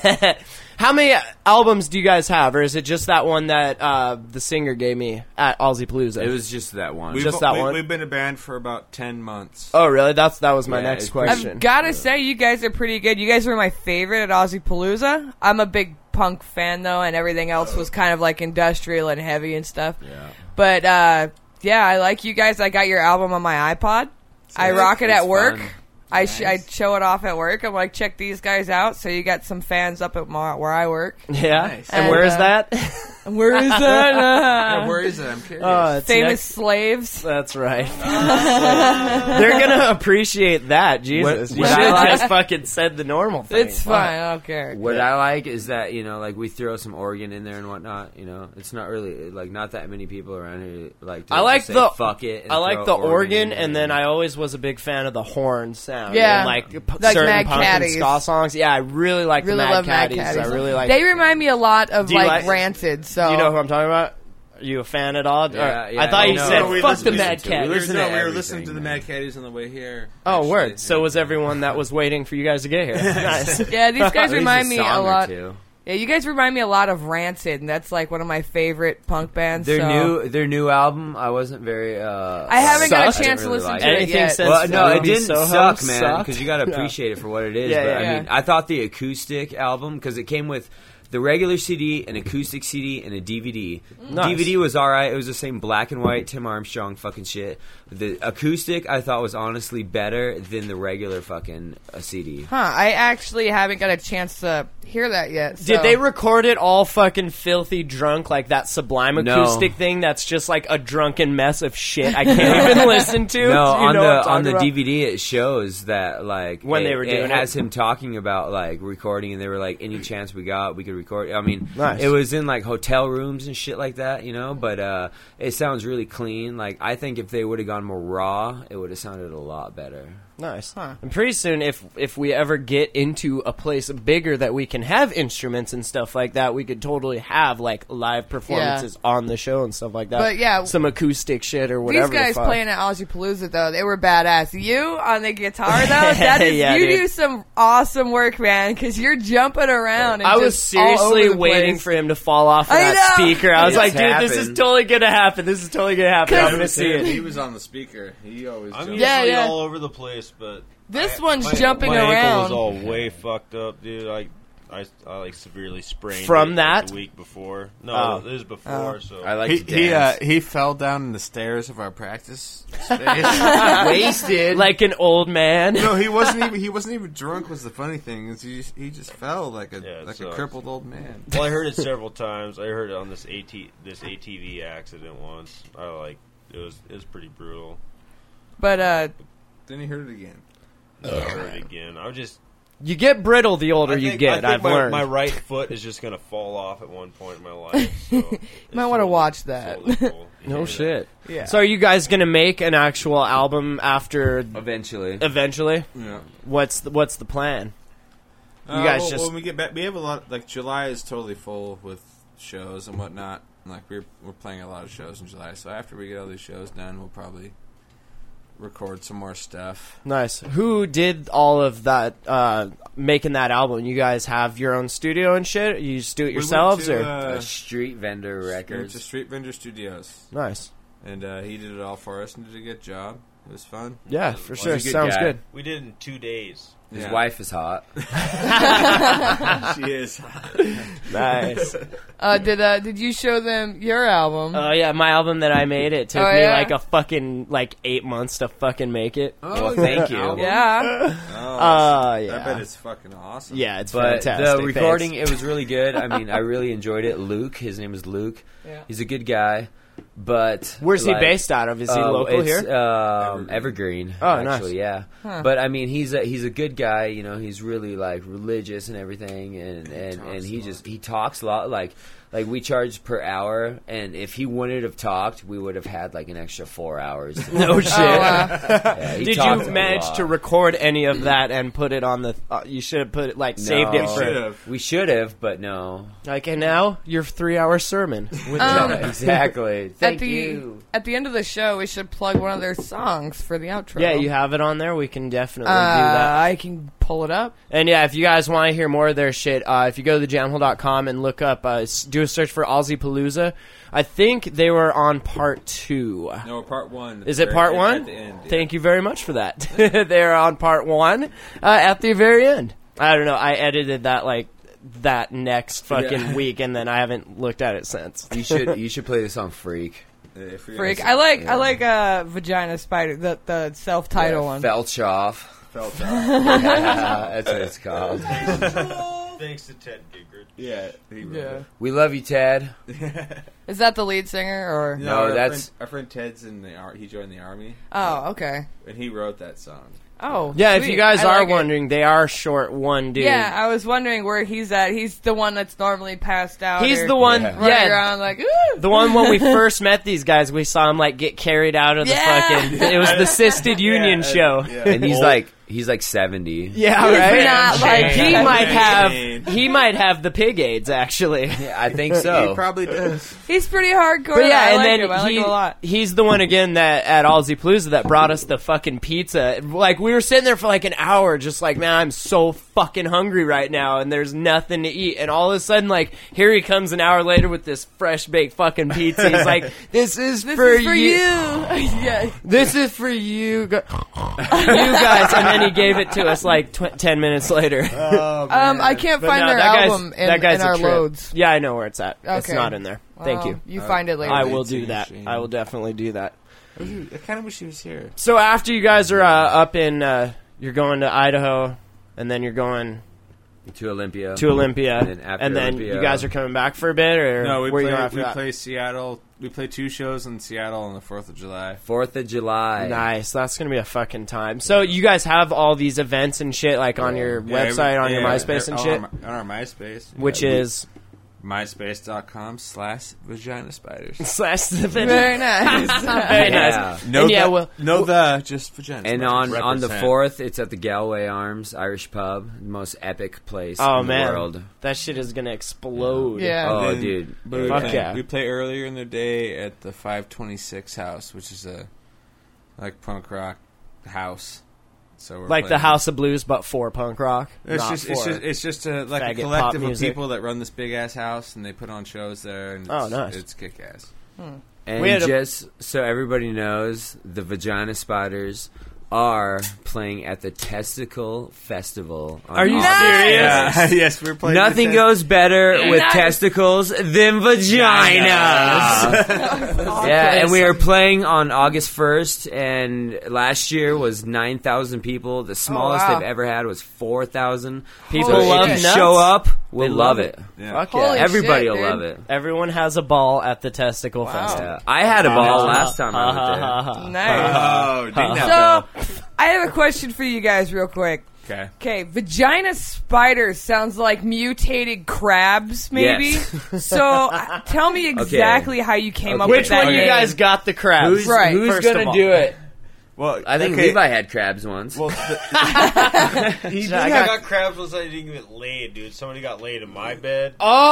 How many albums do you guys have, or is it just that one that uh, the singer gave me at Aussie Palooza? It was just that one. We've, Just that we, one? We've been a band for about ten months. Oh, really? That's that was my Yeah, next it's pretty- question. I've got to say, you guys are pretty good. You guys were my favorite at Aussie Palooza. I'm a big punk fan, though, and everything else was kind of like industrial and heavy and stuff. Yeah. But, uh, yeah, I like you guys. I got your album on my iPod. I rock it It's at work. fun. I sh- I show it off at work. I'm like, check these guys out. So you got some fans up at my, where I work. Yeah. Nice. And And, where is uh, that? Where is that? Yeah, where is it? I'm curious. Oh, it's Famous next- slaves. That's right. They're gonna appreciate that. Jesus, What- you what should I have like- just fucking said the normal thing. It's fine. I don't care. What I like is that, you know, like we throw some organ in there and whatnot. You know, it's not really like not that many people around here like. To I like just say, the fuck it. And I like throw the organ, in and there. then I always was a big fan of the horn sound. Yeah. and like, p- Like certain Mad punk and Caddies. ska songs. Yeah, I really like Really the Mad love Mad Caddies. Caddies. I really like. They remind me a lot of Do you like, like- Rancid. So Do you know who I'm talking about? Are you a fan at all? Yeah, Or- yeah, I thought I you know. said No, we fuck listen- the Mad listen to it. We Caddies. listen to no, we were everything, listening to the man. Mad Caddies on the way here. Oh, actually. word. So was everyone that was waiting for you guys to get here. Nice. Yeah, these guys At least remind me a song or lot. two. Yeah, you guys remind me a lot of Rancid, and that's like one of my favorite punk bands. Their so. new their new album, I wasn't very. uh I haven't got a Sucked. chance to I didn't listen really to like it Anything yet. since Well, no, it Ruby didn't Soho suck, man, sucked. because you got to appreciate it for what it is. Yeah, but yeah. I mean, Yeah. I thought the acoustic album, because it came with the regular C D, an acoustic C D, and a D V D. Nice. D V D was alright. It was the same black and white Tim Armstrong fucking shit. The acoustic I thought was honestly better than the regular fucking uh, C D. Huh? I actually haven't got a chance to hear that yet. So. Did they record it all fucking filthy drunk, like that Sublime No. acoustic thing that's just like a drunken mess of shit I can't even listen to? No, Do you on know what I'm the on talking the about? D V D it shows that like When it, they were doing it has it. him talking about like recording, and they were like, any chance we got, we could record. I mean, Nice. it was in like hotel rooms and shit like that, you know. But uh, it sounds really clean. Like I think if they would have gone more raw, it would have sounded a lot better. Nice. And pretty soon, if if we ever get into a place bigger that we can have instruments and stuff like that, we could totally have like live performances on the show and stuff like that. But, yeah, some acoustic shit or whatever. These guys the fuck. playing at Aussie Palooza though, they were badass. You on the guitar though, that is Yeah, you dude. do some awesome work, man, because you're jumping around. And I was just all over seriously the waiting place. for him to fall off of I that know! speaker. I was It's like, dude, this is happened. totally gonna happen. This is totally gonna happen. I'm Cause- gonna see He it. was on the speaker. He always. I'm jumped. Yeah, usually yeah. all over the place, but This I- one's my, jumping my around. ankle was all way fucked up, dude. I, I, I like severely sprained From it, that? like, the week before. No, Oh. it was before. So I like He to he, uh, dance. he fell down the stairs of our practice space. Wasted. Like an old man. No, he wasn't even. He wasn't even drunk. Was the funny thing is he just, he just fell like a Yeah, it like a sucks. crippled old man. well, I heard it several times. I heard it on this AT this A T V accident once. I like it was it was pretty brutal. But uh, Then he heard it again. I heard it again. I was just You get brittle the older I you think, get. I think I've my, learned. my right foot is just gonna fall off at one point in my life. So You might want to watch that. no shit. Yeah. So are you guys gonna make an actual album after Eventually. eventually? Yeah. What's the, what's the plan? You Uh, guys well, just when we get back, we have a lot. Like July is totally full with shows and whatnot. And, like we're we're playing a lot of shows in July. So after we get all these shows done, we'll probably record some more stuff. nice. Who did all of that? Uh, making that album? You guys have your own studio and shit. You just do it We went yourselves, to, or uh, Uh, Street Vendor we went Records. to Street Vendor Studios, nice? and uh, he did it all for us and did a good job. It was fun. Yeah, for Well, sure. he's a good Sounds guy. good. We did it in two days. His Yeah. wife is hot. She is. Nice. Uh, did uh, did you show them your album? Oh yeah, my album that I made. It took Oh, me yeah? like a fucking like eight months to fucking make it. Well, thank you. yeah. Oh, Uh, I yeah. bet it's fucking awesome. Yeah, it's But fantastic. the recording, Thanks. it was really good. I mean, I really enjoyed it. Luke, his name is Luke. Yeah. He's a good guy. But Where's like, he based out of? Is he uh, local it's, here? Um, Evergreen. Oh, actually, nice. yeah. But I mean, he's a he's a good guy. You know, he's really like religious and everything, and and, and he just he talks a lot. Like like we charge per hour, and if he wouldn't have talked, we would have had like an extra four hours. No shit. Oh, wow. Yeah, he Did talked you a manage lot. to record any of that and put it on the? Uh, you should have put it like saved No. it for. should have. We should have, but no. Like, and now your three-hour sermon. With Um, John. Exactly. Thank at the you. at the end of the show, we should plug one of their songs for the outro. Yeah, you have it on there. We can definitely Uh, do that. I can pull it up. And yeah, if you guys want to hear more of their shit, uh, if you go to the jam hole dot com and look up, uh, s- do a search for Aussie Palooza. I think they were on part two. No, part one. Is it Very- part at one? the end, yeah. Thank you very much for that. They're on part one uh, at the very end. I don't know. I edited that like that next fucking Yeah. week, and then I haven't looked at it since. You should you should play the song "Freak." Yeah, if we- Freak. I like Yeah. I like uh, Vagina Spider, the the self title one. Felch off. felt Yeah, that's what it's called. Thanks to Ted Giggard. Yeah. He wrote Yeah. it. We love you, Ted. Is that the lead singer or? No, our that's- friend, our friend Ted's in the ar- he joined the army Oh, okay. and he wrote that song. Oh, Yeah, if sweet. you guys I are like it. wondering, they are short one dude. Yeah, I was wondering where he's at. He's the one that's normally passed out. He's or the one. Yeah. running Yeah, around like, ooh. the one when we first met these guys, we saw him like get carried out of the Yeah. fucking. It was the Sisted Union show. And he's like he's like seventy. Yeah, He's right. not like he that. might have Shane. he might have the pig AIDS actually. Yeah, I think so. He probably does. He's pretty hardcore. But yeah, I and like then him. I like he, him a lot. he's the one again that at Aussie Palooza that brought us the fucking pizza. Like we were sitting there for like an hour, just like, man, I'm so fucking hungry right now, and there's nothing to eat. And all of a sudden, like, here he comes an hour later with this fresh baked fucking pizza. He's like, "This is This for is for you. you. yeah. This is for you, gu- you guys." And then he gave it to us like tw- ten minutes later. Um, I can't But find no, their that guy's- album in, that guy's in a our trip. loads. Yeah, I know where it's at. It's Okay. not in there. Thank Well, you. You find it later. I will do Shane. that. I will definitely do that. I kind of wish he was here. So after you guys are uh, up in, uh, you're going to Idaho, and then you're going To Olympia. to Olympia, And then after and then Olympia- you guys are coming back for a bit, or No, we where play. you going after We that? play Seattle. We play two shows in Seattle on the Fourth of July. Fourth of July. Nice, that's gonna be a fucking time. So you guys have all these events and shit like on your Yeah, website, every- on your yeah, MySpace and on shit, Our, on our MySpace, which Yeah, we- is myspace.com slash vagina spiders. slash the Very nice. Very Yeah. nice. No, And yeah, the, well, no the just vagina. And spiders. on, on the Represent. fourth, it's at the Galway Arms Irish Pub, the most epic place oh in man, the world. that shit is gonna explode. Yeah. Oh, Then- dude. But we Fuck play, yeah. we play earlier in the day at the five twenty-six house, which is a like punk rock house. So we're Like the playing- House of Blues, but for punk rock. It's not just, it's for- just it's just a like faggot a pop collective of music. people that run this big ass house, and they put on shows there. And it's, Oh, nice. It's kick ass. And We had a- just so everybody knows, the Vagina Spiders are playing at the Testicle Festival. on Are you August serious? fifth. yes, we're playing. Nothing the goes better with Nice. testicles than vaginas. Yeah, and we are playing on August first, and last year was nine thousand people. The smallest wow. they've ever had was four thousand. People So love if you nuts. show up, we'll They love love it. Yeah. Fuck Holy yeah. Everybody shit, will dude. love it. Everyone has a ball at the Testicle Wow. Festival. Yeah. I had a ball last time I went there. Nice. Oh, ding that So, bell. I have a question for you guys, real quick. Okay. Okay, vagina spiders sounds like mutated crabs, maybe. Yes. So uh, tell me exactly how you came Okay. up Which with that one you name. guys got the crabs? Who's, Right, who's first gonna of all. do it? Well, I think okay. Levi had crabs once. Well, He did I I got- got crabs once I didn't get laid, dude. Somebody got laid in my bed.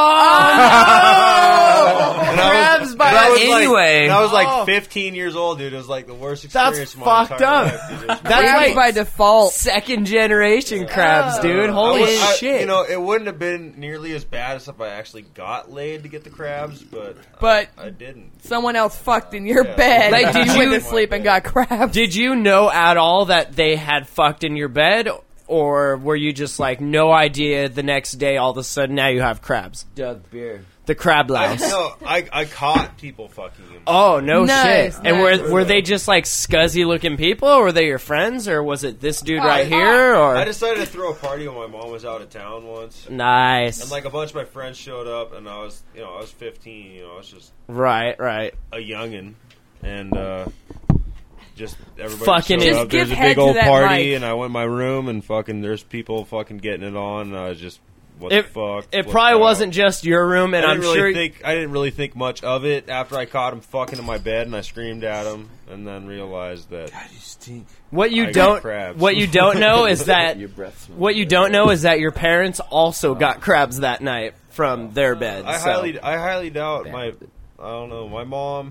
Oh, And I crabs was, by and I was like- anyway. and I was like Oh. fifteen years old, dude. It was like the worst That's experience of my fucked entire up. life, dude. It was That's Crabs like by default. second generation crabs, dude. I Holy was- I- shit! You know, it wouldn't have been nearly as bad as if I actually got laid to get the crabs, but But I, I didn't. someone else fucked in your Yeah. bed. Like, and did you went you- to sleep and got crabs. Did you know at all that they had fucked in your bed, or were you just like no idea? The next day, all of a sudden, now you have crabs. Doug Beer. The crab I, louse. no, I, I caught people fucking him. Oh no Nice, shit! And nice. were were they just like scuzzy looking people, or were they your friends, or was it this dude Oh, right oh. here? Or I decided to throw a party when my mom was out of town once. nice, And like a bunch of my friends showed up, and I was, you know, I was fifteen. You know, I was just right, right. a youngin, and uh, just everybody Fucking showed Just up. give There's a head big to old that party, mic. and I went in my room, and fucking there's people fucking getting it on, and I was just, what It the fuck? it flipped probably out. wasn't just your room, and I I'm didn't really sure. think I didn't really think much of it after I caught him fucking in my bed, and I screamed at him, and then realized that God, you stink. What you I got don't crabs. what you don't know is that Your breath smells what you don't know is that your parents also got crabs that night from their bed. I so. highly I highly doubt my I don't know my mom.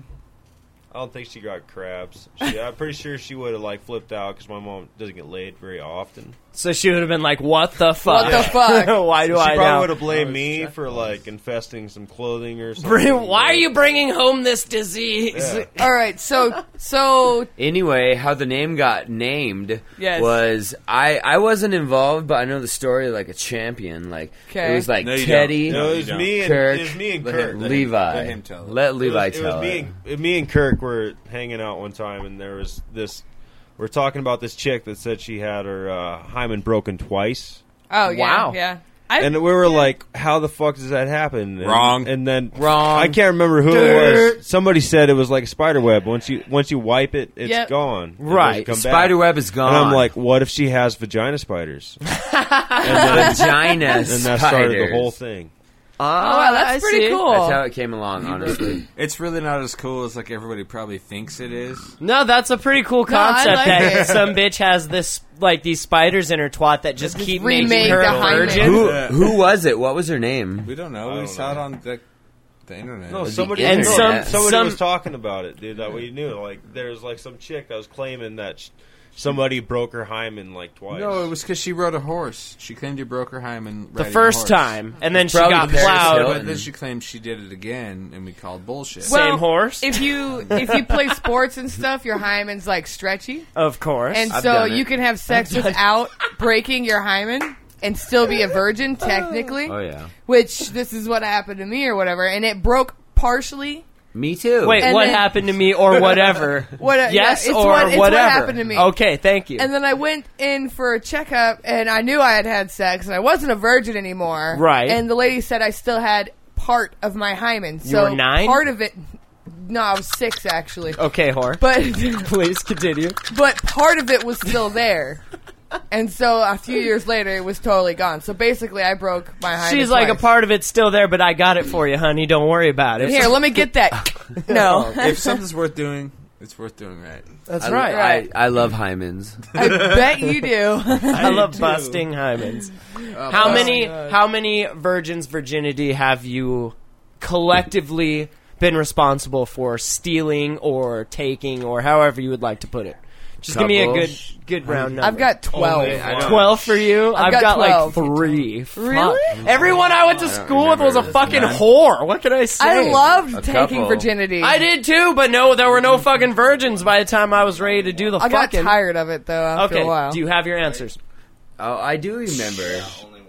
I don't think she got crabs. She, I'm pretty sure she would have like flipped out because my mom doesn't get laid very often. So she would have been like, "What the fuck? What the fuck? Why do She I probably now? would have blamed me for like infesting some clothing or something. Bring- Why are you bringing home this disease?" Yeah. All right, so so Anyway, how the name got named Yes. was I I wasn't involved, but I know the story like a champion. Like Okay. it was like No, you Teddy, No, it you was don't. me and Kirk, it was me and Let Kirk. him- Levi. Let him tell it. Let It Levi was, it was tell me it. and, me and Kirk were hanging out one time, and there was this. We're talking about this chick that said she had her uh, hymen broken twice, oh yeah, Wow. yeah. I, and we were like, "How the fuck does that happen?" And, Wrong. And then Wrong. I can't remember who it was. Somebody said it was like a spider web. Once you once you wipe it, it's Yep. gone. It Right. doesn't come Spider back. web is gone. And I'm like, what if she has vagina spiders? and then, vagina and that started the spiders. whole thing. oh wow, that's I pretty see. cool. That's how it came along, honestly. It's really not as cool as like everybody probably thinks it is. No, that's a pretty cool No, I concept like that it. some bitch has this like these spiders in her twat that just keep remake making her the a hymen. virgin. who Yeah. who was it? What was her name? We don't know. I we don't saw know. it on the, the internet. No, The somebody and no, some- somebody some- was talking about it, dude. That we knew. Like, there's like some chick that was claiming that sh- somebody broke her hymen like twice. No, it was because she rode a horse. She claimed you broke her hymen The riding a first horse. time, and then she probably got the Paris plowed. Hilton. But then she claimed she did it again, and we called bullshit. Same horse? If you if you play sports and stuff, your hymen's like stretchy, Of course. and I've so done it. you can have sex without breaking your hymen and still be a virgin technically. Oh yeah, Which this is what happened to me or whatever, and it broke partially. me too. Wait, and what then- happened to me or whatever? What- yeah, yes it's or what- it's what whatever. happened to me. Okay, thank you. And then I went in for a checkup, and I knew I had had sex, and I wasn't a virgin anymore. Right. And the lady said I still had part of my hymen. You So were nine? part of it. No, I was six actually. okay, whore. But Please continue. but part of it was still there. And so a few years later, it was totally gone. So basically, I broke my hymen. She's like, a twice. part of it's still there, but I got it for you, honey. Don't worry about it. Here, let me get that. No. if something's worth doing, it's worth doing right. That's I, right. Right. I, I love hymens. I bet you do. I love busting hymens. Oh, How many how many virgins' virginity have you collectively been responsible for stealing or taking or however you would like to put it? Just give me a Couple. good good round number. I've got twelve. Only I don't- twelve for you. I've, got got, twelve. like three. Really? Fuck. Everyone I went to school with was a remember. fucking None. whore. What can I say? I loved A taking couple. virginity. I did too, but no, there were no fucking virgins by the time I was ready to do the I got fucking. tired of it though after Okay, a while. do you have your answers? Oh, I do remember.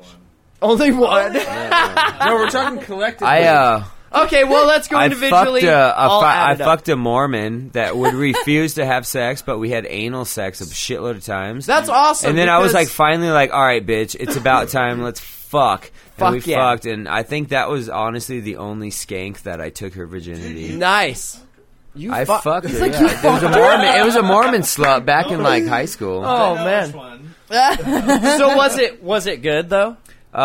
Only one. No, we're talking collectively. I uh, Okay, well let's go I individually. fucked a, a I'll fu- add I it up. fucked a Mormon that would refuse to have sex, but we had anal sex a shitload of times. That's awesome. And then I was because- like, finally, like, all right, bitch, it's about time. Let's fuck. Fuck and we yeah. fucked, and I think that was honestly the only skank that I took her virginity. nice. You I fu- fucked her. like yeah. you It was a Mormon. It was a Mormon slut back in like high school. Oh man. So was it was it good though?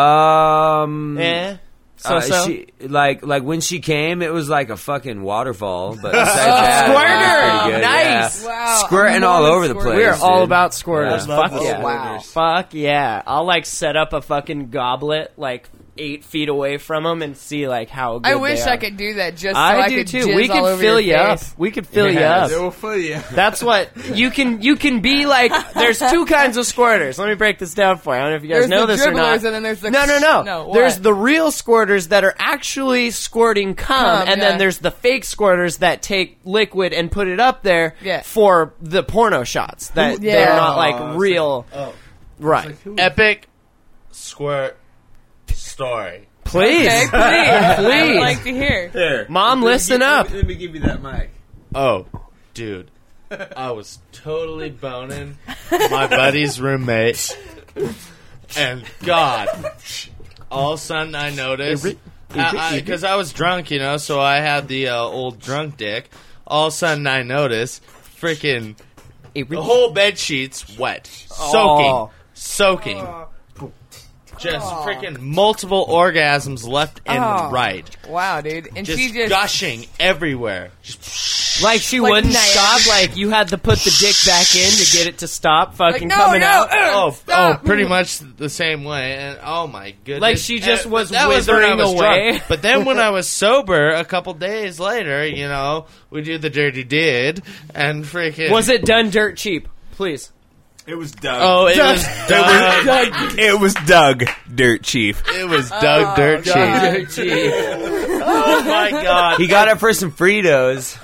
Um, Eh. So uh, so. she, like like when she came, it was like a fucking waterfall. But besides that, it was Squirter! pretty good, Nice! yeah. Wow. Squirting I'm all loving over the squirters. place. We're all dude. about squirters. Yeah. Fuck Love the yeah. squirters. Fuck yeah. I'll like set up a fucking goblet like eight feet away from them and see like how good I wish they are. I could do that just so I, I do could too. jizz We all could over fill your you up. face. We could fill Yeah, you It up. will fill you. That's what you can. You can be like. There's two kinds of squirters. Let me break this down for you. I don't know if you guys There's know the this or not. dribblers and then there's the no, no, no. no what? There's the real squirters that are actually squirting cum, Cum, and yeah. then there's the fake squirters that take liquid and put it up there Yeah. for the porno shots. That Yeah. they're not Oh, like it's real. Oh. Right. Epic squirt story. Please, Okay, please. I would please. like to hear. Here. Mom, Let me listen give- up. Let me give you that mic. Oh, dude. I was totally boning my buddy's roommate. And God, all of a sudden I noticed, because I, I was drunk, you know, so I had the uh, old drunk dick. All of a sudden I noticed, freaking, the whole bed sheet's wet. Soaking. Oh. Soaking. Just freaking multiple orgasms left and Oh. right. Wow, dude. And Just, she just gushing everywhere. Just Like she Like wouldn't Niagara. stop. Like you had to put the dick back in to get it to stop fucking no, coming no, out. uh, Oh, Stop. oh, pretty much the same way. And oh my goodness, Like she just And- was that was when I withering was away. drunk. But then when I was sober, a couple days later, you know, we do the dirty did, and freaking Was it done dirt cheap? Please. It was Doug. Oh, it was Doug. It was Doug Dirt Chief. It was Doug Dirt Cheap. Dirt cheap. Oh my god! He got it for some Fritos.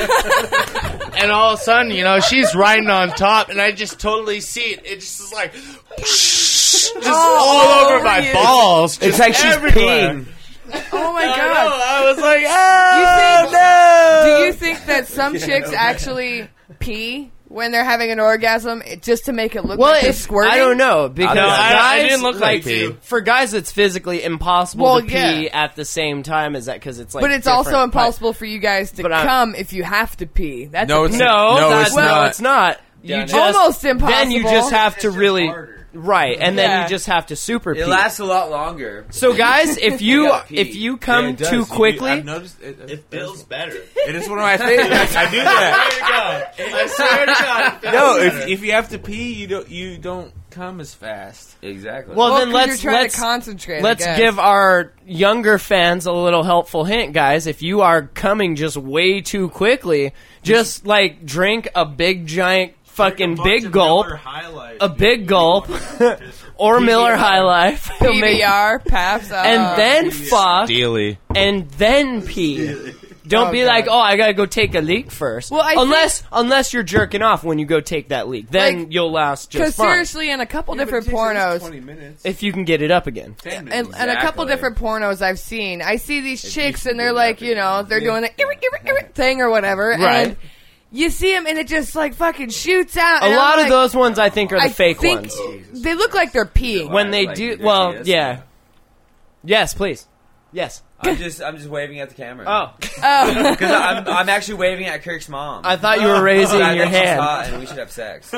And all of a sudden, you know, she's riding on top, and I just totally see it. It just is like just all over my you. balls. It's just like she's everywhere. peeing. Oh my I know, god. I was like, oh You think- no! Do you think that some chicks actually pee when they're having an orgasm it- just to make it look Well, like they're if, squirting? I don't know because No, I- I guys, didn't look like like pee. for guys, it's physically impossible Well, to pee yeah. at the same time as that because it's like. But it's different, also but- impossible for you guys to but I- come if you have to pee. That's No, a it's pain. No, No, that's, it's no, not. it's not. You Yeah, just Almost Then you impossible. just have to really right, and then Yeah. you just have to super pee. It lasts a lot longer. So guys, if you gotta pee. if you come too quickly, I've noticed it, It feels better. It is one of my favorites. I do that. I swear to God. it feels No, if better. if you have to pee, you don't you don't come as fast. Exactly. well, Well, then 'cause let's you're trying let's to concentrate. I let's guess. give our younger fans a little helpful hint, guys. If you are coming just way too quickly, just like drink a big giant fucking big gulp, a big gulp, or Miller High Life, P B R, paps, uh, and then fuck, Daily. and then pee. Don't Oh, be God. like, oh, I gotta go take a leak first. Well, I unless unless you're jerking off when you go take that leak, then Like, you'll last because just fine seriously, in a couple different pornos, minutes. if you can get it up again. and, and a couple different pornos I've seen, I see these chicks and they're like, you know, they're doing the irri, irri, irri thing or whatever, Right. and you see them and it just like fucking shoots out. A and I'm lot of like, those ones I think are the I fake think ones. They look like they're peeing. When they Like do, the well, dirtiest. yeah. Yes, please. Yes. I'm just I'm just waving at the camera. Oh, Oh. Because I'm I'm actually waving at Kirk's mom. I thought you were raising I your think she's hand. hot and we should have sex.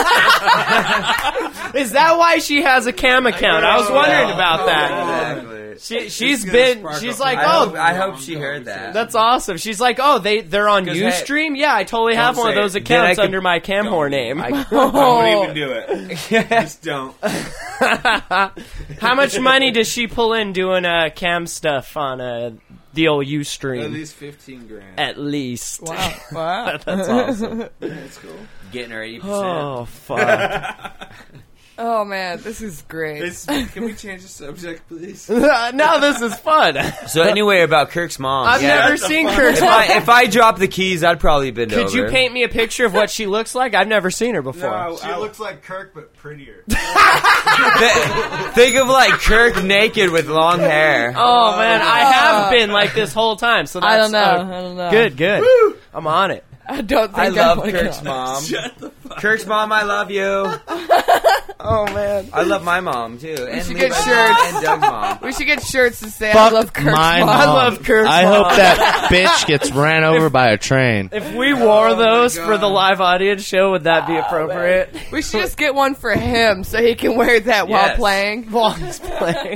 Is that why she has a cam account? I was wondering about that. Exactly. She she's been she's like, I hope, oh, I hope she heard that. that's awesome. She's like, oh, they they're on 'Cause, hey, Ustream. Yeah, I totally have don't one of say those it. Then I accounts could- under my cam whore name. Oh. do it. Just don't. How much money does she pull in doing uh, cam stuff on uh, the old Ustream? At least fifteen grand. At least. Wow. Wow. That's awesome. That's cool. Getting her eighty percent. Oh fuck. Oh man, this is great. This, can we change the subject, please? Now this is fun. So anyway, about Kirk's mom. I've yeah. never seen Kirk's If I if I dropped the keys, I'd probably bend Could over. you paint me a picture of what she looks like? I've never seen her before. She looks like Kirk, but prettier. Th- Think of like Kirk naked with long hair. Oh man, I have been like this whole time. So that's, I don't know. uh, I don't know. Good, good. I'm on it. I don't think I love I'm Kirk's mom. Kirk's mom, I love you. Oh man, I love my mom too, and should Levi's get mom shirts. and Doug's mom. We should get shirts to say I Fuck love Kirk's my mom. mom. I love Kirk's I mom. hope that bitch gets ran over by a train. If we wore Oh, my those God. for the live audience show, would that be appropriate? We should just get one for him so he can wear that while Yes. playing. While he's playing.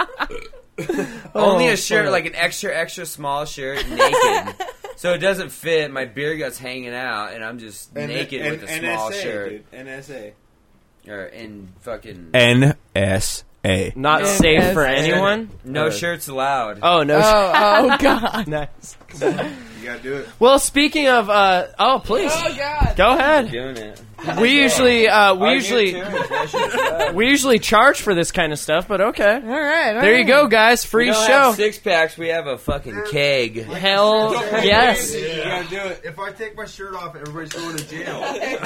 Only Oh, a shirt, fuck. like an extra, extra small shirt, naked. So it doesn't fit. My beer gut's hanging out, and I'm just naked with a small shirt. N S A. Or in fucking... N S A. Not Yeah, safe yes. for anyone. No Or- shirts allowed. Oh no. Oh, oh God. Nice. You gotta do it. Well, speaking of, uh, oh please, Oh, God. go ahead. Doing it. We usually, uh, we Argue usually, too. Yeah, shirts we usually charge for this kind of stuff, but okay. All right. all There you right. go, guys. We Free don't show. have six packs. We have a fucking keg. Hell yes. You gotta do it. If I take my shirt off, everybody's going to jail.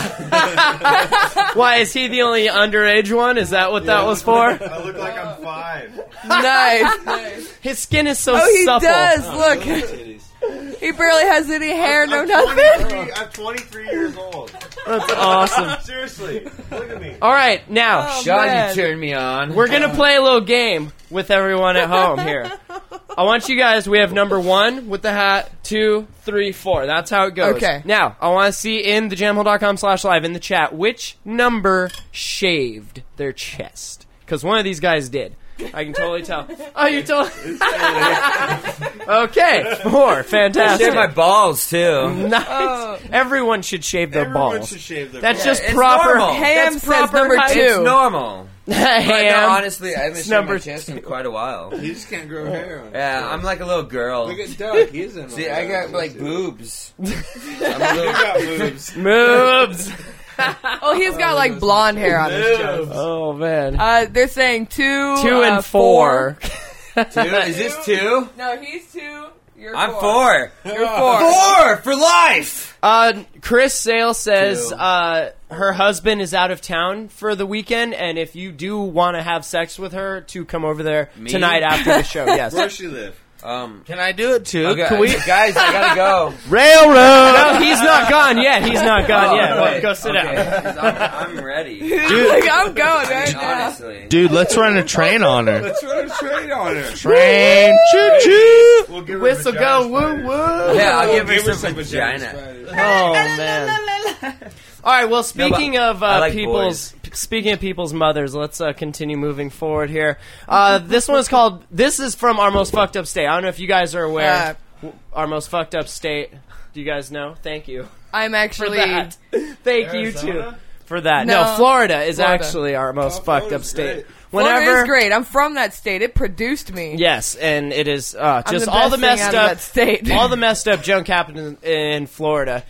Why is he the only underage one? Is that what that was for? I look like I'm five. Nice. nice. His skin is so Oh, he supple. does. Look. He barely has any hair, no I'm nothing. twenty-three, I'm twenty-three years old. That's awesome. Seriously, look at me. All right, now Oh, Sean, man. you turned me on. we're gonna play a little game with everyone at home here. I want you guys. We have number one with the hat, two, three, four. That's how it goes. Okay. Now I want to see in the jamhole dot com slash live in the chat which number shaved their chest, because one of these guys did. I can totally tell. Oh, you told. Okay, four. I Fantastic. shaved my balls too. Nice. Oh. Everyone should shave their Everyone balls. should shave their That's balls. just it's proper. normal. Ham That's says proper number height. two. It's normal. But no, Ham. honestly, I haven't shaved number my chest in quite a while. You just can't grow hair on. Yeah, I'm like a little girl. Look at Doug. He's in. See, I got like boobs. I'm a You little. got moves. Moves. Oh, he's got like blonde hair on his chest. Oh man. Uh, they're saying two, Two and uh, four. Two? Is this two? No, he's two. You're I'm four. four. You're four. Four for life. Uh, Chris Sale says Two. uh, her husband is out of town for the weekend, and if you do want to have sex with her, to come over there Me? tonight after the show. Yes. Where does she live? Um, Can I do it too? okay, Can we? guys, I gotta go. Railroad! No, he's not gone yet. He's not gone yet. Oh, Well, wait, go sit okay, down. 'cause I'm, I'm ready. Like, I'm going right now. Honestly. Dude, let's run a train on her. Let's run a train on her. Train, choo choo. We'll give her Whistle vagina go, woo spiders. woo. Yeah, I'll give her Give her some some vagina. Oh man. All right. Well, speaking of uh, I like people's, p- speaking of people's mothers, let's uh, continue moving forward here. Uh, this one's called. This is from Our Most Fucked Up State. I don't know if you guys are aware. Our Most Fucked Up State. Do you guys know? Thank you I'm for actually. that. Thank you Arizona? too for that. No, No. Florida is Florida. actually our most Oh, fucked up Florida's state. great. Florida Whenever is great. I'm from that state. It produced me. Yes, and it is uh, I'm just the all best the thing messed out of up that state. all the messed up junk happened in, in Florida.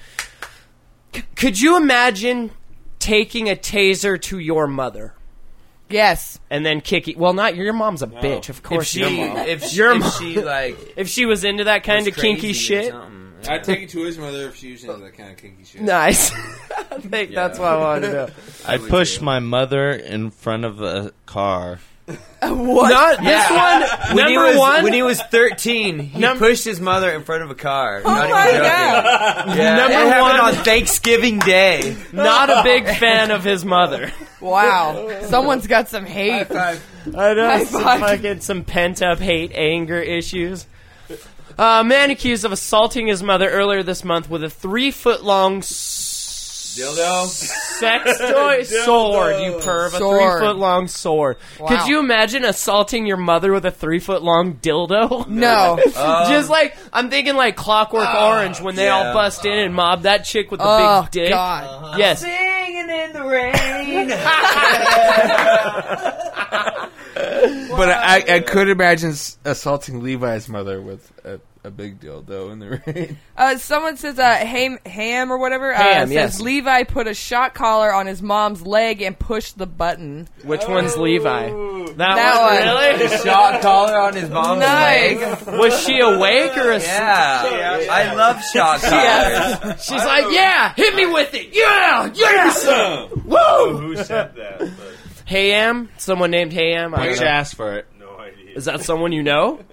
C- could you imagine taking a taser to your mother Yes. and then kicking? Well, not your mom's a bitch, of If course. she, your mom. if she, Your if mom. she like If she was into that kind was of kinky crazy or shit. something, I'd take it to his mother if she was into that kind of kinky shit. Nice. I think that's what I wanted to know. I pushed my mother in front of a car. What? Not this one. When Number he was, one. when he was thirteen, he Num- pushed his mother in front of a car. Oh Not even my joking. god. Yeah, Number it happened one- on Thanksgiving Day. not a big fan of his mother. Wow. Someone's got some hate. I know High some five. fucking some pent up hate, anger issues. A man accused of assaulting his mother earlier this month with a three foot long Dildo. sex toy sword. You perv, a Sword. three foot long sword. Wow. Could you imagine assaulting your mother with a three foot long dildo? No. Just like I'm thinking, like Clockwork Orange when they all yeah. bust in and mob that chick with the Oh, big dick. God. Yes. Singing in the rain. But I, I could imagine s- assaulting Levi's mother with a, a big dildo in the rain. Uh, someone says, uh, Ham, Ham or whatever, uh, Ham, says yes. Levi put a shot collar on his mom's leg and pushed the button. Which one's Levi? That, That one, one. really? Shot collar on his mom's Nice. leg. Was she awake or asleep? Yeah, I love shot collars. She's like, yeah, hit me with it. Yeah, yeah. Woo! Who said that? But Hey Am, someone named Hey Am. I Why'd don't you know. ask for it? no idea. Is that someone you know?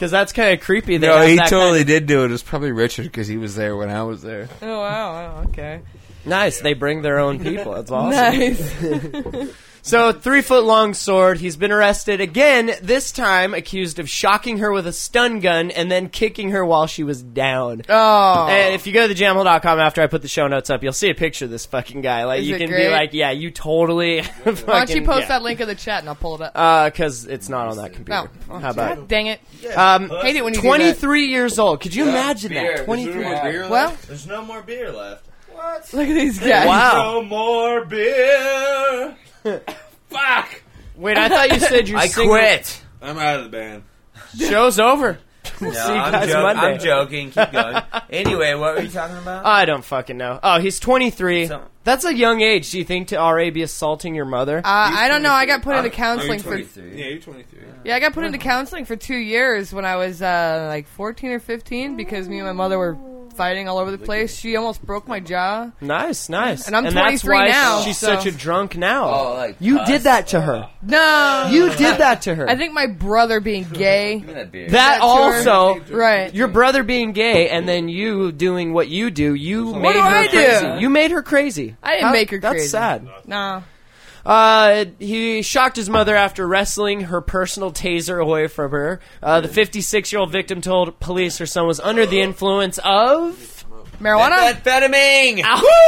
Because that's kind of creepy. They No, have he that totally kind did do it. It was probably Richard because he was there when I was there. Oh wow, wow, okay. of, nice. They bring their own people. That's awesome. Nice. So, three foot long sword. He's been arrested again, this time accused of shocking her with a stun gun and then kicking her while she was down. Oh. And if you go to the jam hole dot com after I put the show notes up, you'll see a picture of this fucking guy. Like, Is you it can great? be like, yeah, you totally. Why don't you post yeah. that link in the chat and I'll pull it up? Uh, because it's not on that computer. Oh. How about God dang it. it? Um, Hate it when you do twenty-three years old. Could you imagine beer. that? twenty-three. that. Well, There's no more beer left. What? look at these guys. Wow. No more beer. Fuck. Wait, I thought you said you I single- quit. I'm out of the band. Show's over. We'll No, see you I'm, guys jo- Monday. I'm joking. Keep going. Anyway, what were you talking about? I don't fucking know. Oh, he's twenty-three. So- That's a young age. Do you think to already be assaulting your mother? Uh, I don't know. I got put into I'm- counseling I'm for. twenty-three. Yeah, you're twenty-three. Yeah, I got put into counseling for two years when I was uh, like fourteen or fifteen because me and my mother were fighting all over the place. She almost broke my jaw. Nice, nice. And I'm that's twenty-three why now, she's so- such a drunk now. Oh, like you cuss? did that to her. No, You did that to her. I think my brother being gay. Give me that beer. that That's her. also, Right. your brother being gay, and then you doing what you do. You made do her I do? crazy. You made her crazy. I didn't How- make her that's crazy. sad. No. Uh, he shocked his mother after wresting her personal taser away from her. Uh, the fifty-six-year-old victim told police her son was under the influence of Marijuana? Amphetamine.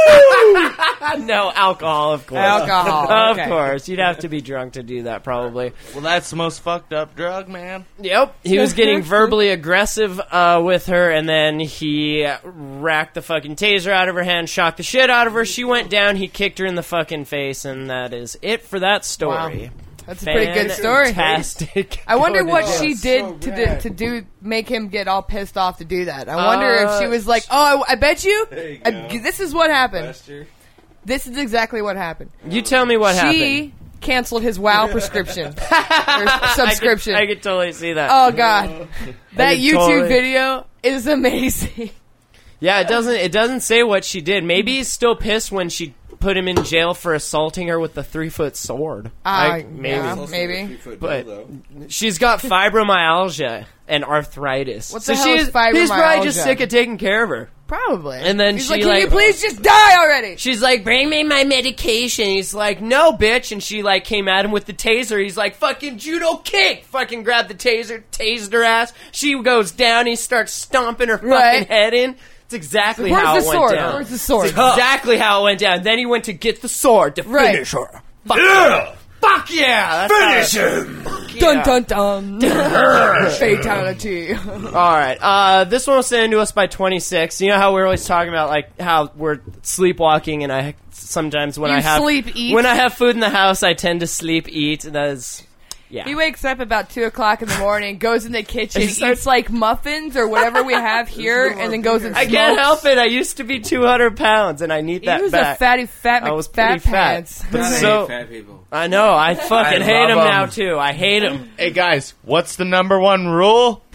no alcohol, of course. Alcohol. Of Okay. course, you'd have to be drunk to do that, probably. Well, that's the most fucked up drug, man. Yep, he was getting verbally aggressive uh, with her, and then he racked the fucking taser out of her hand, shocked the shit out of her. She went down. He kicked her in the fucking face, and that is it for that story. That's a pretty good story. Fantastic. I wonder Go what to she jail. did to do, to do make him get all pissed off to do that. I wonder Uh, if she was like, "Oh, I, I bet you, you I- go. this is what happened. Lester. This is exactly what happened." You tell me what she happened. canceled his WoW prescription or subscription. I could, I could totally see that. Oh god, that could YouTube totally- video is amazing. Yeah, it doesn't. It doesn't say what she did. Maybe he's still pissed when she put him in jail for assaulting her with the three foot sword. Uh, Like, maybe. yeah. Maybe. But she's got fibromyalgia and arthritis. What so the hell she's is fibromyalgia? he's probably just sick of taking care of her. Probably. And then He's she like, "Can like you please just die already?" She's like, "Bring me my medication." He's like, "No, bitch." And she like came at him with the taser. He's like, "Fucking judo kick!" Fucking grabbed the taser, tased her ass. She goes down. He starts stomping her fucking Right. head in. It's exactly Where's how the it went sword? down. Where's the sword? It's exactly how it went down. Then he went to get the sword to Right. finish her. Fuck yeah! Fuck yeah! That's Finish him. Dun dun dun. Fatality. All right. Uh, this one was sent in to us by twenty-six. You know how we're always talking about like how we're sleepwalking, and I sometimes when You I have sleep, eat? when I have food in the house, I tend to sleep eat. That is, yeah. He wakes up about two o'clock in the morning, goes in the kitchen, He starts- eats like muffins or whatever we have here, and then goes and I smokes. can't help it. I used to be two hundred pounds, and I need He that was back. a fatty fat I was McFat pretty fat. pants. But I so hate fat people. I know. I fucking I hate love him 'em. now too. I hate him. Hey guys, what's the number one rule?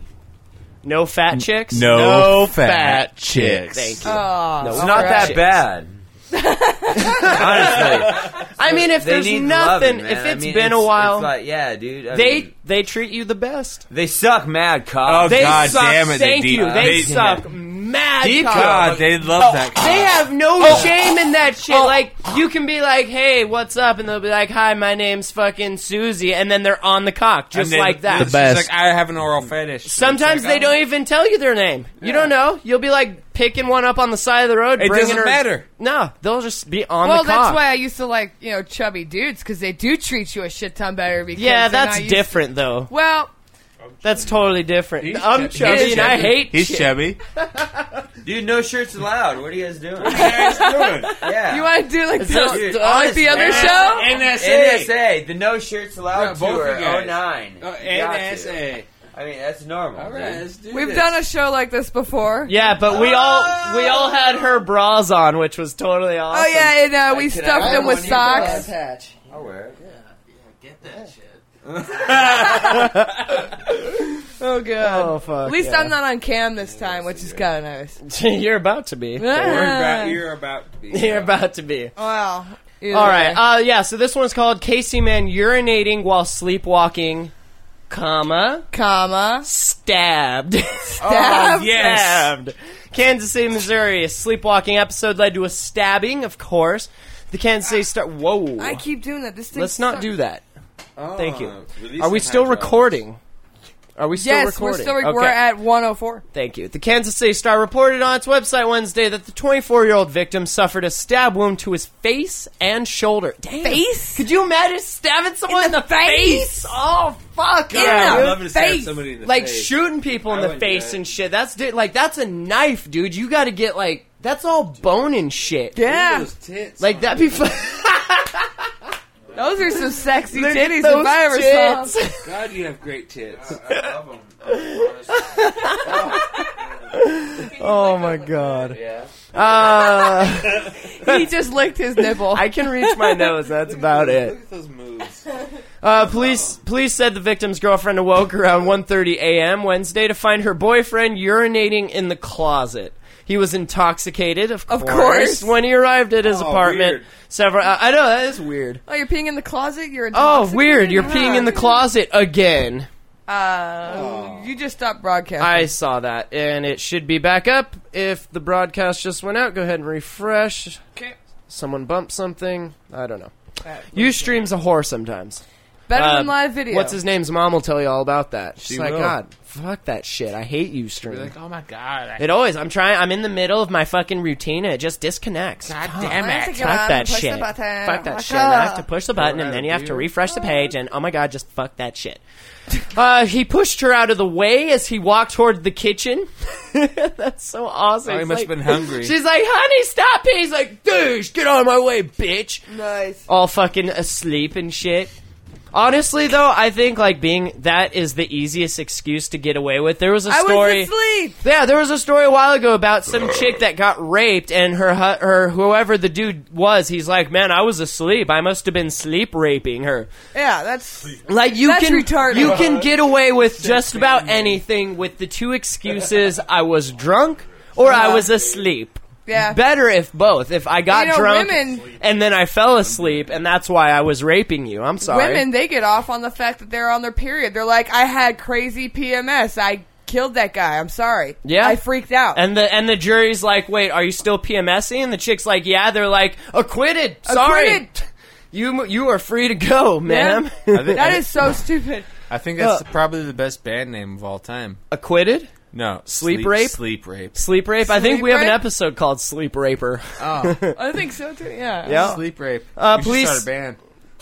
No fat chicks. No fat chicks. Thank you. Oh, It's not that bad. Honestly, I mean, if they there's need nothing, loving, man. if I it's mean, been it's, a while, it's like, yeah, dude. I they mean, they treat you the best. they suck mad Oh, cock. They God suck. damn it, they Thank deep- you. They, they- suck mad. Deep cock. God, they love that. They have no shame in that shit. Like, you can be like, "Hey, what's up?" And they'll be like, "Hi, my name's fucking Susie," and then they're on the cock just And then like that. she's best. like, I have an oral fetish. Sometimes It's they like, don't oh, even tell you their name. You don't know. You'll be like picking one up on the side of the road. It bringing doesn't her. matter. No, they'll just be on Well, the cock. that's why I used to like, you know, chubby dudes, because they do treat you a shit ton better. Because yeah, they're that's not used- different though. Well, That's totally different. He's I'm chubby. chubby He's and I chubby. hate He's shit. chubby. Dude, no shirts allowed. What are you guys doing? Guys doing? Yeah. you want to do like It's the, just- Dude, like honest, the other man. show? N S N A. S A, the no shirts allowed Yeah, both tour, you guys. oh nine. Oh, You got N S to. A. I mean, that's normal. All dude. right, let's do We've this. done a show like this before. Yeah, but we all we all had her bras on, which was totally awesome. Oh yeah, and uh, we Can I stuffed have them with one of your bras? socks. I'll wear it. Oh god. Oh fuck. At least yeah. I'm not on cam this time, which is kind of nice. You're about to be. You're about, you're about to be. You're about to be. Wow. All right. Uh, yeah. So this one's called Casey Man urinating while sleepwalking comma, comma, stabbed. stabbed. Oh, yes. Stabbed. Kansas City, Missouri. A sleepwalking episode led to a stabbing, of course. The Kansas City Star. Whoa. I keep doing that. This thing Let's not sucks. do that. Oh, Thank you. release Are we the still hydraulics. recording? Are we still Yes, recording? we're still rec- Okay. we're at one oh four. Thank you. The Kansas City Star reported on its website Wednesday that the twenty-four-year-old victim suffered a stab wound to his face and shoulder. Damn. Face? Could you imagine stabbing someone in In the, the face? Oh, fuck. In yeah. the I'd love to stab face. somebody in the Like face. shooting people in I the wouldn't do face that. and shit. That's di- like that's a knife, dude. You got to get like that's all bone and shit. Yeah. Those tits. Like that'd be fun. Those are some sexy Look at titties those if I ever tits. saw them. God, you have great tits. I love them. Oh my god. Yeah. Uh, He just licked his nipple. I can reach my nose. That's about it. Look at those moves. Uh, police police said the victim's girlfriend awoke around one thirty a.m. Wednesday to find her boyfriend urinating in the closet. He was intoxicated, of, Of course, course. when he arrived at his Oh, apartment. weird. Several. Uh, I know that is weird. Oh, you're peeing in the closet? You're Oh, intoxicated? weird! You're peeing in the closet again. Uh, you just stopped broadcasting. I saw that, and it should be back up. If the broadcast just went out, go ahead and refresh. Okay. Someone bumped something. I don't know. Ustream's a whore sometimes. Better Uh, than live video. What's his name's mom will tell you all about that. She's She like, will. God, fuck that shit. I hate Ustream. You're like, oh my god. I It always. I'm trying. I'm in the middle of my fucking routine, and it just disconnects. God Fuck. damn I have to it. get Fuck on, that push shit. the button. Fuck that Fuck shit. And I have to up. push the button, Pour and out then a you have to beer. refresh the page, and oh my god, just fuck that shit. Uh, he pushed her out of the way as he walked toward the kitchen. That's so awesome. Oh, he It's must like- have been hungry. She's like, honey, stop it. He's like, douche, get out of my way, bitch. Nice. All fucking asleep and shit. Honestly, though, I think like being that is the easiest excuse to get away with. There was a I story. was asleep. Yeah, there was a story a while ago about some chick that got raped, and her hu- her whoever the dude was, he's like, man, I was asleep. I must have been sleep raping her. Yeah, that's Like you That's can retarded. you can get away with just about anything with the two excuses: I was drunk or I was asleep. yeah. Better if both. If I got You know, drunk women- and then I fell asleep, and that's why I was raping you. I'm sorry. Women, they get off on the fact that they're on their period. They're like, I had crazy P M S. I killed that guy. I'm sorry. Yeah. I freaked out. And the and the jury's like, wait, are you still PMSing? And the chick's like, yeah. They're like, acquitted. Sorry, Acquitted. you you are free to go, ma'am. I think, That is so stupid. I think that's Uh, probably the best band name of all time. Acquitted. No. Sleep rape? Sleep rape. Sleep rape. I think Sleep we have an rape? episode called Sleep Raper. Oh. I think so too. Yeah. Yeah. Sleep rape. Uh, We should police- start a band.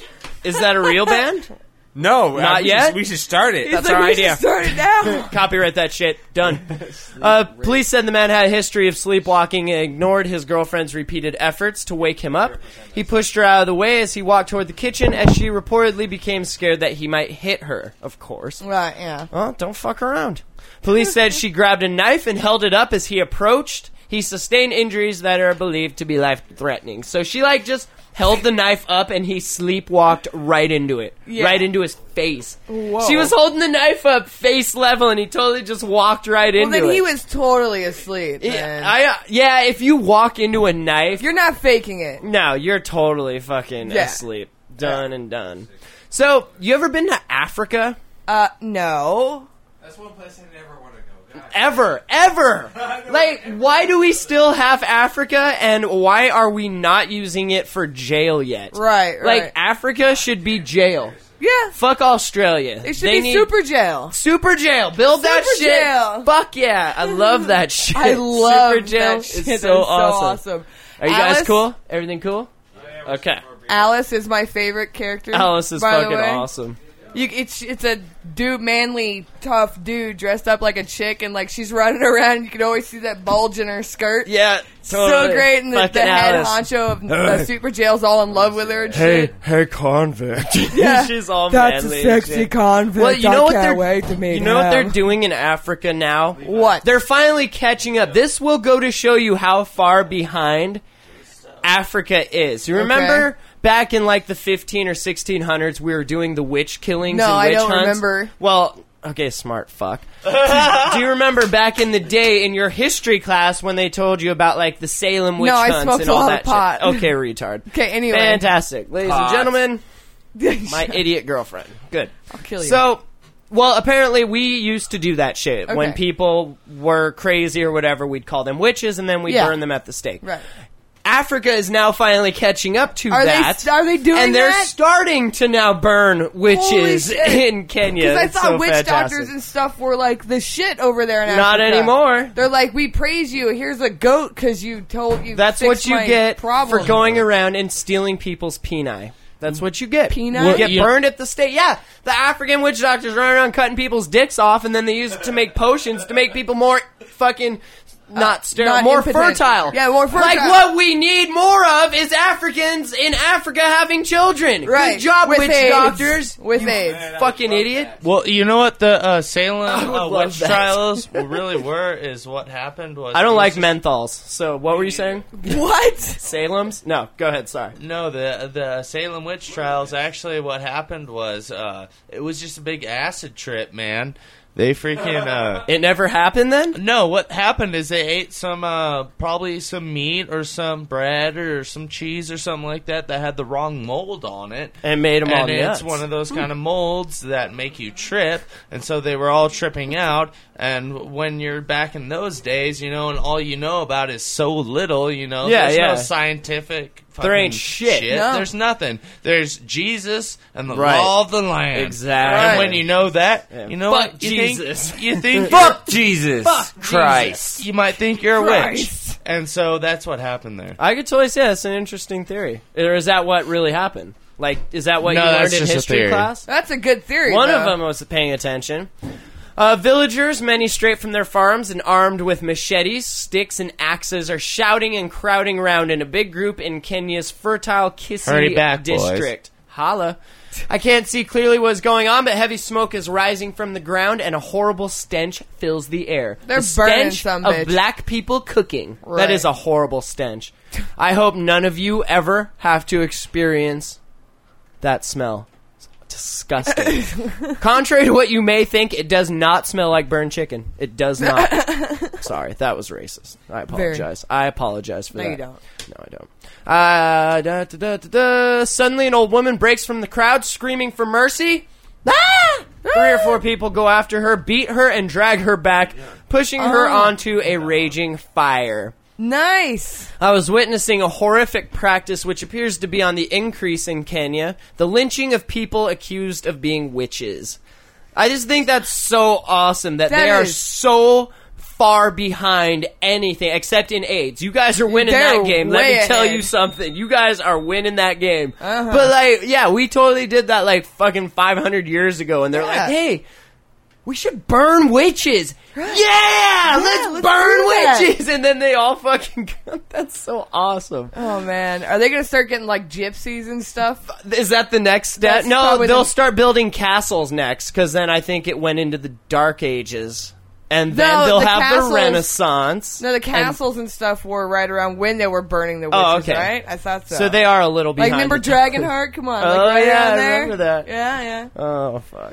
Is that a real band? No. Not uh, we yet? Should, we should start it. He's That's like, our we idea. should start it now. Copyright that shit. Done. Uh, police said the man had a history of sleepwalking and ignored his girlfriend's repeated efforts to wake him up. He pushed her out of the way as he walked toward the kitchen, as she reportedly became scared that he might hit her. Of course. Right. Yeah. Oh, don't fuck around. Police said she grabbed a knife and held it up as he approached. He sustained injuries that are believed to be life-threatening. So she, like, just held the knife up and he sleepwalked right into it. Yeah. Right into his face. Whoa. She was holding the knife up face level and he totally just walked right Well, into then it. he was totally asleep. Yeah, man. I, uh, yeah, if you walk into a knife, You're not faking it. no, you're totally fucking Yeah. asleep. Done and done. So, you ever been to Africa? Uh, no. That's one place I never want to go. God. Ever, ever. Like, why do we still have Africa, and why are we not using it for jail yet? Right. Right. Like, Africa should be jail. yeah. Fuck Australia. It should They be need super jail. super jail. Build that Super shit. jail. Fuck yeah, I love that shit. I love super jail that shit. is That is so awesome. awesome. Are you Alice, guys cool? Everything cool? Okay. Alice is my favorite character. Alice is by the fucking way. awesome. You, it's it's a dude, manly, tough dude dressed up like a chick, and like she's running around. And you can always see that bulge in her skirt. Yeah, So totally. great, and the, the Fucking head Alice. honcho of the super jail's all in love with her and shit. hey, convict. Yeah. She's all That's manly a and sexy shit. convict. Well, you know I what can't they're wait to meet you know what they're him. doing in Africa now? What? They're finally catching up. This will go to show you how far behind Africa is. You remember Okay. back in like the fifteen or sixteen hundreds, we were doing the witch killings No, and I witch don't hunts? remember. Well, okay, smart fuck. Do you remember back in the day in your history class when they told you about like the Salem witch No, I hunts smoked and a all lot that of pot. shit? Okay, retard. Okay, anyway. Fantastic. Ladies Pot. and gentlemen, my idiot girlfriend. Good. I'll kill you. So, Well, apparently we used to do that shit. Okay. When people were crazy or whatever, we'd call them witches, and then we'd Yeah. burn them at the stake. Right. Africa is now finally catching up to Are that. they? Are they doing and they're that? starting to now burn witches Holy shit. in Kenya. Because I It's thought so witch fantastic. doctors and stuff were like the shit over there in Not Africa. anymore. They're like, we praise you. Here's a goat because you told you. That's fixed what you my get problem. for going around and stealing people's peni. That's what you get. Peni? You get Yeah. burned at the stake. Yeah, the African witch doctors run around cutting people's dicks off, and then they use it to make potions to make people more fucking not sterile, not more impotent. fertile. Yeah, more fertile. Like what we need more of is Africans in Africa having children. Right. Good job, With witch AIDS. doctors. With you AIDS. fucking idiot. Well, you know what the uh, Salem I would uh, love witch that. trials really were is what happened was I don't it was like just- menthols. So what were you saying? What? Salem's? No, go ahead. Sorry. No, the the Salem witch trials. Actually, what happened was uh, it was just a big acid trip, man. They freaking uh, It never happened then? no. What happened is they ate some uh, probably some meat or some bread or some cheese or something like that that had the wrong mold on it. And made them all And nuts. it's one of those kind of molds that make you trip, and so they were all tripping out. And when you're back in those days, you know, and all you know about is so little, you know, Yeah, there's yeah. no scientific. There ain't fucking shit. No. There's nothing. There's Jesus and the Right. law of the land. Exactly. And when you know that, Yeah. you know Fuck what? You Jesus. Think, you think Fuck Jesus Fuck Christ. you might think you're a Christ. witch, and so that's what happened there. I could totally say that's an interesting theory. Or is that what really happened? Like, is that what No, you learned that's in just a history theory. class? That's a good theory. One though. of them was paying attention. Uh, villagers, many straight from their farms and armed with machetes, sticks, and axes, are shouting and crowding around in a big group in Kenya's fertile Kisii Hurry back, boys. district. Holla. I can't see clearly what's going on, but heavy smoke is rising from the ground, and a horrible stench fills the air. They're the burning stench some of bitch. black people cooking. That Right. is a horrible stench. I hope none of you ever have to experience that smell. Disgusting. Contrary to what you may think, it does not smell like burned chicken. It does not. Sorry, that was racist. I apologize. I apologize for No, that. you don't. No, I don't. Uh, da, da, da, da, da. Suddenly, an old woman breaks from the crowd, screaming for mercy. Ah! Three or four people go after her, beat her, and drag her back, pushing her Oh. onto a raging fire. Nice. I was witnessing a horrific practice which appears to be on the increase in Kenya, the lynching of people accused of being witches. I just think that's so awesome that, That they are is- so far behind anything except in AIDS. You guys are winning They're that game. Let me way tell ahead. you something. You guys are winning that game. Uh-huh. But like, yeah, we totally did that like fucking five hundred years ago, and they're Yeah. like, hey, we should burn witches. Yeah, let's, let's burn do that. witches. And then they all fucking, that's so awesome. Oh man, are they gonna start getting like gypsies and stuff? Is that the next step? That's No, probably they'll the- start building castles next, because then I think it went into the Dark Ages. And then No, they'll the have castles- the Renaissance. No, the And- castles and, stuff were right around when they were burning the witches, Oh, okay. right? I thought so. so they are a little like behind. remember the times. Dragonheart? Come on, Oh, like right yeah, around I there. remember that. Yeah, yeah. Oh, fuck.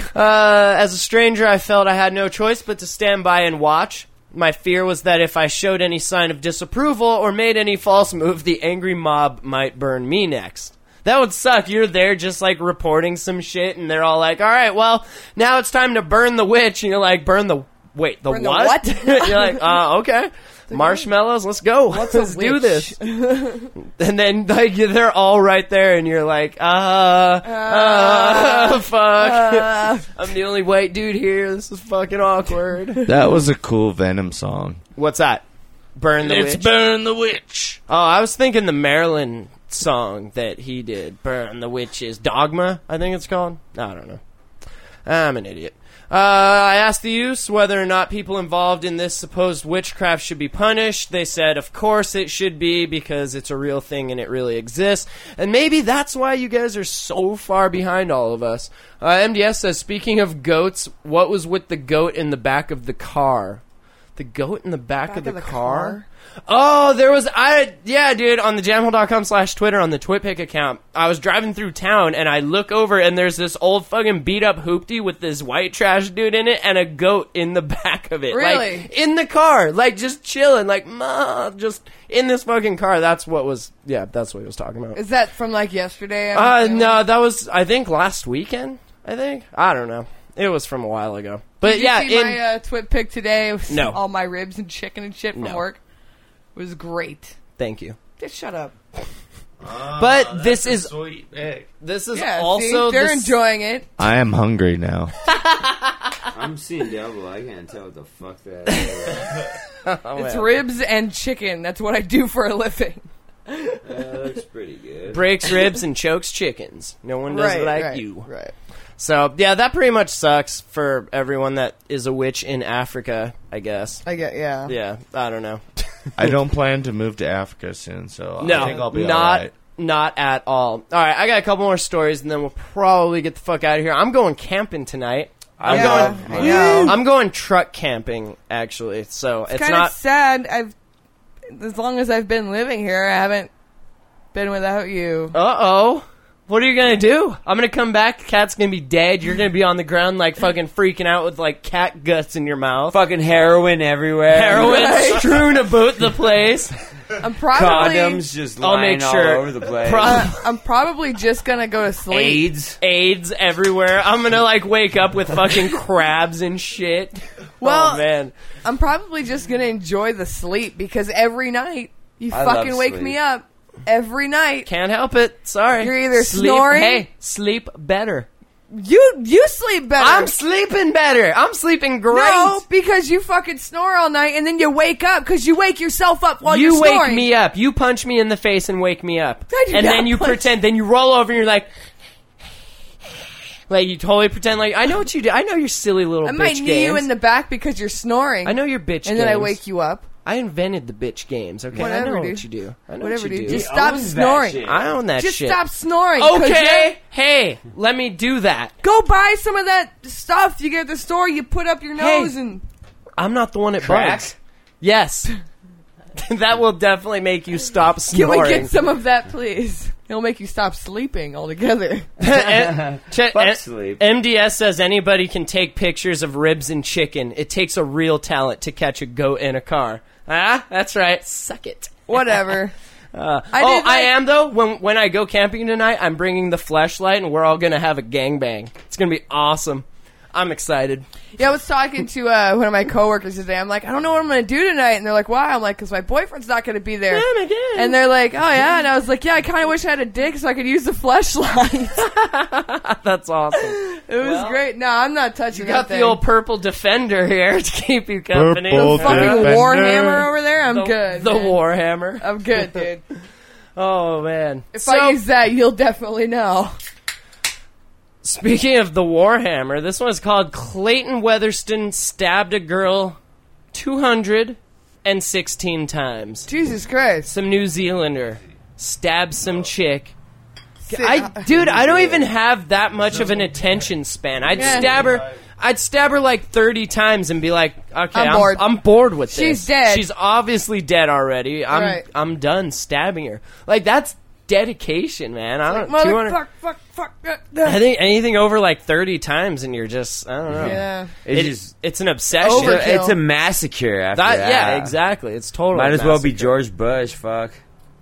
Uh, as a stranger, I felt I had no choice but to stand by and watch. My fear was that if I showed any sign of disapproval or made any false move, the angry mob might burn me next. That would suck. You're there just like reporting some shit, and they're all like, all right, well, now it's time to burn the witch. And you're like, burn the... Wait, the Burn the what? what? You're like, uh, okay. Marshmallows, let's go. What's a let's do witch? this. And then like they're all right there, and you're like, uh, uh, fuck. Uh, I'm the only white dude here. This is fucking awkward. That was a cool Venom song. What's that? Burn the It's witch. burn the witch. Oh, I was thinking the Marilyn song that he did. Burn the witches. Dogma, I think it's called. I don't know. I'm an idiot. Uh, I asked the youths whether or not people involved in this supposed witchcraft should be punished. They said, of course it should be, because it's a real thing and it really exists. And maybe that's why you guys are so far behind all of us. Uh, M D S says, speaking of goats, what was with the goat in the back of the car? The goat in the back, Back of the, of the car? car? Oh, there was, I, yeah, dude, on the jamhole.com slash Twitter on the TwitPic account, I was driving through town and I look over and there's this old fucking beat up hoopty with this white trash dude in it and a goat in the back of it. Really? Like, in the car, like just chilling, like, ma, just in this fucking car. That's what was, yeah, that's what he was talking about. is that from like yesterday? I'm Uh, assuming? no, that was, I think, last weekend, I think. I don't know. It was from a while ago. But Did yeah, you see in, my uh, twit pic today? With No. all my ribs and chicken and shit from No. work. It was great. thank you. Just shut up. But this is sweet pick. this is Yeah, also see? they're the, enjoying it. I am hungry now. I'm seeing double. I can't tell what the fuck that is. oh, It's man. ribs and chicken. That's what I do for a living. Uh, that looks pretty good. breaks ribs and chokes chickens. No one does it like right, you. Right. So yeah, that pretty much sucks for everyone that is a witch in Africa, I guess. I get yeah. Yeah, I don't know. I don't plan to move to Africa soon, so No, I think I'll be not alright. not at all. All right, I got a couple more stories, and then we'll probably get the fuck out of here. I'm going camping tonight. I'm Yeah, going. I know. I'm going truck camping actually. So it's, It's kind not. of sad. I've as long as I've been living here, I haven't been without you. Uh oh. What are you gonna do? I'm gonna come back. The cat's gonna be dead. You're gonna be on the ground like fucking freaking out with like cat guts in your mouth. Fucking heroin everywhere. Heroin strewn about the place. I'm probably Condoms just I'll lying make sure. all over the place. Pro- uh, I'm probably just gonna go to sleep. AIDS. AIDS everywhere. I'm gonna like wake up with fucking crabs and shit. Well, oh man. I'm probably just gonna enjoy the sleep because every night you I fucking love wake sleep. me up. Every night. Can't help it. Sorry. You're either sleep, snoring- Hey, sleep better. You you sleep better. I'm sleeping better. I'm sleeping great. No, because you fucking snore all night and then you wake up because you wake yourself up while you you're wake snoring. me up. You punch me in the face and wake me up. I do and not then you punch- pretend. Then you roll over and you're like, like you totally pretend like I know what you do. I know your silly little I bitch might knee games. you in the back because you're snoring. I know your bitch and games. then I wake you up. I invented the bitch games. Okay, Whatever, I know dude. what you do. I know Whatever, what you dude. do. Just stop owns that snoring. shit. I own that Just shit. stop snoring. 'cause Okay, you're- hey, let me do that. Go buy some of that stuff you get at the store. You put up your Hey. nose and I'm not the one that Crack? bugs. Yes. That will definitely make you stop can snoring. we get some of that, please? It'll make you stop sleeping altogether. And- Ch- Fuck and- sleep. M D S says anybody can take pictures of ribs and chicken. It takes a real talent to catch a goat in a car. Ah, that's right. Suck it. Whatever. Uh, I oh, did, I like- am though. When when I go camping tonight, I'm bringing the fleshlight, and we're all gonna have a gangbang. It's gonna be awesome. I'm excited. Yeah, I was talking to uh, one of my coworkers today. I'm like, I don't know what I'm going to do tonight. And they're like, why? I'm like, because my boyfriend's not going to be there. Oh my God. And they're like, oh, yeah. And I was like, yeah, I kind of wish I had a dick so I could use the fleshlight. That's awesome. It was Well, great. No, I'm not touching You got that the thing. old purple defender here to keep you company. Purple fucking Defender. Warhammer over there. I'm the, good. The man. Warhammer. I'm good, dude. Oh man. If So- I use that, you'll definitely know. Speaking of the Warhammer, this one's called Clayton Weatherston stabbed a girl two hundred sixteen times. Jesus Christ. Some New Zealander stabbed some chick. Sit- I, dude, I don't even have that much of an attention span. I'd Yeah. stab her. I'd stab her like thirty times and be like, "Okay, I'm I'm, bored. I'm bored with this. She's dead. She's obviously dead already. I'm Right. I'm done stabbing her. Like that's dedication, man. I don't. two hundred Motherfuck, fuck, fuck. uh, I think anything over like thirty times and you're just I don't know. Yeah. It's It- just it's an obsession. Overkill. it's a massacre after That- that. yeah, exactly. It's total. Might as well be massacre. George Bush. Fuck.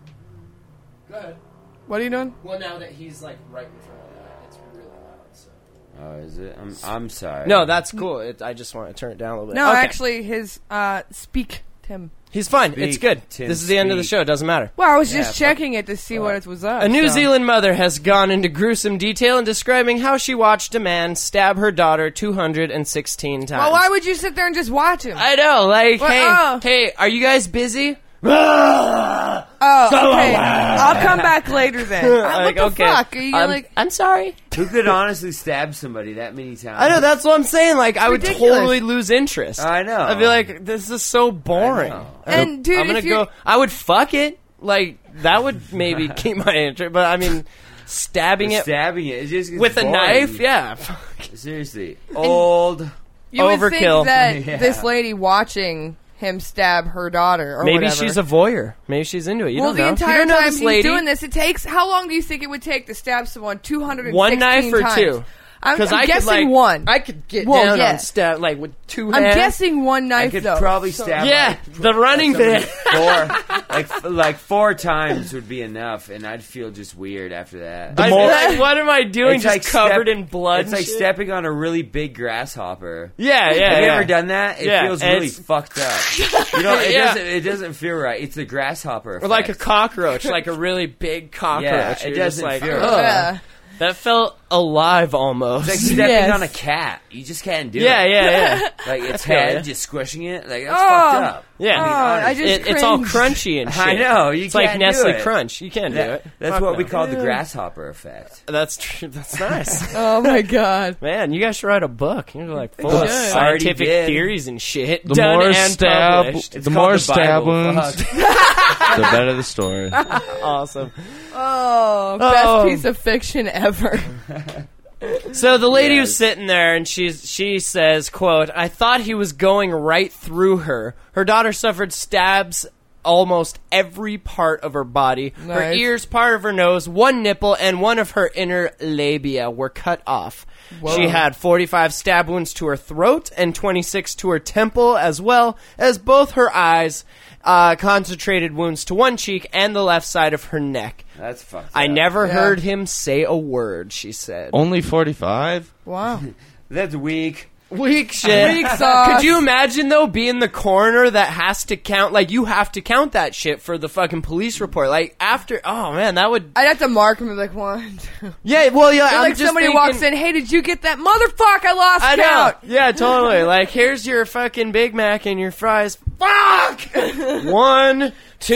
What are you doing? Well, now that he's like right in front of that, it's really loud. So. Oh, is it? I'm, I'm sorry. No, that's cool. It, I just want to turn it down a little bit. No, Okay. actually, his, uh, speak, Tim. he's fine. Speak, It's good. Tim, this is the end of the speak. show. It doesn't matter. Well, I was just checking it to see what it was up. A New so. Zealand mother has gone into gruesome detail in describing how she watched a man stab her daughter two hundred sixteen times. Well, why would you sit there and just watch him? I know, like, Well, hey, oh. hey, are you guys busy? Oh, okay. I'll come back later then. Uh, what Like, the okay. fuck? Are you I'm, like? I'm sorry. Who could honestly stab somebody that many times? I know, that's what I'm saying. Like, I would ridiculous. totally lose interest. I know. I'd be like, this is so boring. I know. And dude, I'm gonna if you're, go. I would fuck it. Like, that would maybe keep my interest. But I mean, stabbing it stabbing it, it just gets with a boring. knife, yeah. Seriously, old. you would overkill. think that Yeah. this lady watching him stab her daughter, or Maybe whatever. she's a voyeur. Maybe she's into it. You well, don't the know. entire you don't know time this he's lady. doing this, it takes. How long do you think it would take to stab someone two hundred sixteen One knife or times? two? I'm, I'm I guessing could, like, one. I could get Well, down yeah. on stab like with two I'm hands. guessing one knife I could though. probably So- stab. Yeah, like, the running somebody bit. four, like like four times would be enough, and I'd feel just weird after that. I feel like, what am I doing? It's Just like covered step- in blood. It's and like shit? stepping on a really big grasshopper. Yeah, yeah. Have you yeah. ever done that? It Yeah, feels and really it's- fucked up. You know, it Yeah. doesn't. It doesn't feel right. It's the grasshopper. Or like a effect. cockroach, like a really big cockroach. Yeah, it You're doesn't just like, feel "Ugh." Yeah. That felt alive almost. It's like stepping Yes. on a cat. You just can't do yeah, it. yeah, yeah. Like its feel head, ya. just squishing it. Like that's Oh. fucked up. Yeah. Oh, I just It, it's all cringed. crunchy and shit. I know, you it's like can't do Nestle it. Crunch. You can't do That- it. that's Fuck what no. we call the grasshopper effect. That's true. That's nice. Oh my god. Man, you guys should write a book. You're like full We of should. scientific Already did. theories and shit. The done more and stab, published. It's the called more the stab Bible. wounds, Fuck. the better the story. Awesome. Oh, best Oh. piece of fiction ever. So the lady Yes. who's sitting there, and she's she says, "quote I thought he was going right through her. Her daughter suffered stabs." Almost every part of her body. Her Nice. ears, part of her nose, one nipple, and one of her inner labia were cut off. She had forty-five stab wounds to her throat and twenty-six to her temple, as well as both her eyes, uh, concentrated wounds to one cheek and the left side of her neck. That's fucked I up. never Yeah. heard him say a word, she said. Only forty-five? Wow. That's weak. Weak shit. Weak sauce. Could you imagine though being the coroner that has to count? Like you have to count that shit for the fucking police report. Like after, oh man, that would. I'd have to mark him and be like one. Two. Yeah, well, yeah. Or I'm like just somebody thinking- walks in, hey, did you get that motherfucker? I lost I know. count. Yeah, totally. Like here's your fucking Big Mac and your fries. Fuck. One. Two.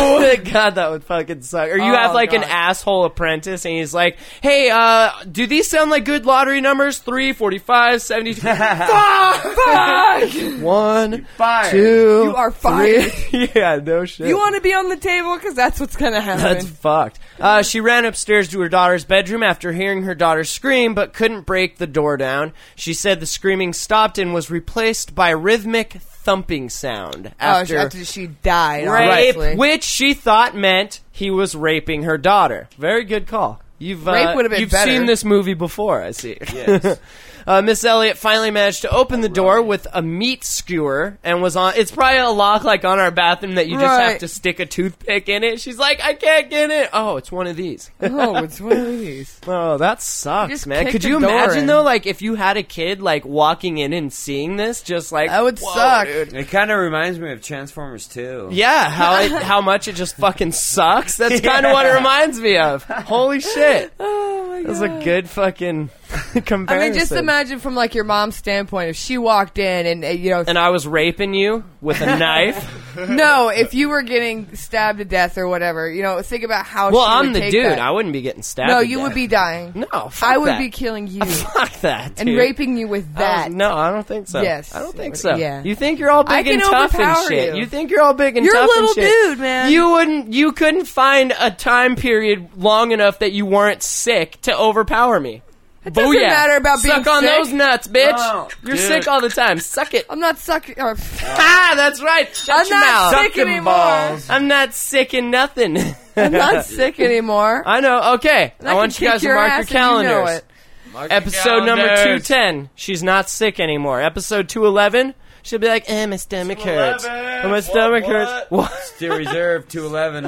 God, that would fucking suck. Or you Oh, have like an God. asshole apprentice, and he's like, "Hey, uh, do these sound like good lottery numbers? Three, forty-five, seventy-two. Fuck, fuck. One, Fired. two, You are fired. three. Yeah, no shit. You want to be on the table? Because that's what's going to happen. That's fucked. Uh, she ran upstairs to her daughter's bedroom after hearing her daughter scream, but couldn't break the door down. She said the screaming stopped and was replaced by rhythmic thumping sound after, oh, after she died, rape, obviously. which she thought meant he was raping her daughter. Very good call. You've uh, Rape would've been you've better. seen this movie before, I see. Yes. Uh, Miss Elliott finally managed to open the door with a meat skewer and was on. It's probably a lock like on our bathroom that you just Right. have to stick a toothpick in it. She's like, I can't get it. Oh, it's one of these. Oh, it's one of these. Oh, that sucks, Just man. kick Could the you door imagine in. though, like if you had a kid like walking in and seeing this, just like That would whoa, suck. dude. It kind of reminds me of Transformers two. Yeah, how it, how much it just fucking sucks. That's kind of what it reminds me of. Holy shit. Oh my god. That's a good fucking comparison. I mean, just imagine from like your mom's standpoint, if she walked in and uh, you know, And I was raping you with a knife. no, if you were getting stabbed to death or whatever, you know, think about how. Well, she I'm would the take dude. that. I wouldn't be getting stabbed. No, to you death. would be dying. No, fuck I would that. be killing you Fuck that, and dude. raping you with Oh, that. no, I don't think so. Yes. I don't think so. Yeah. You think you're all I big and can tough and overpower shit. you. You think you're all big and You're a tough little and shit. dude, man. You wouldn't. You couldn't find a time period long enough that you weren't sick to overpower me. It doesn't Booyah. matter about being Suck on sick. those nuts, bitch. Oh, you're dude. sick all the time. Suck it. I'm not sucking. Or, Ah, that's right. Shut I'm your not mouth. sick Suck them anymore. balls. I'm not sick in nothing. I'm not sick anymore. I know. Okay, And I, I want can you kick guys to your mark ass your and you know calendars. it. Episode number two calendars. ten. She's not sick anymore. Episode two eleven. She'll be like, eh, my stomach hurts. Oh, my stomach hurts. What? Still reserved two eleven.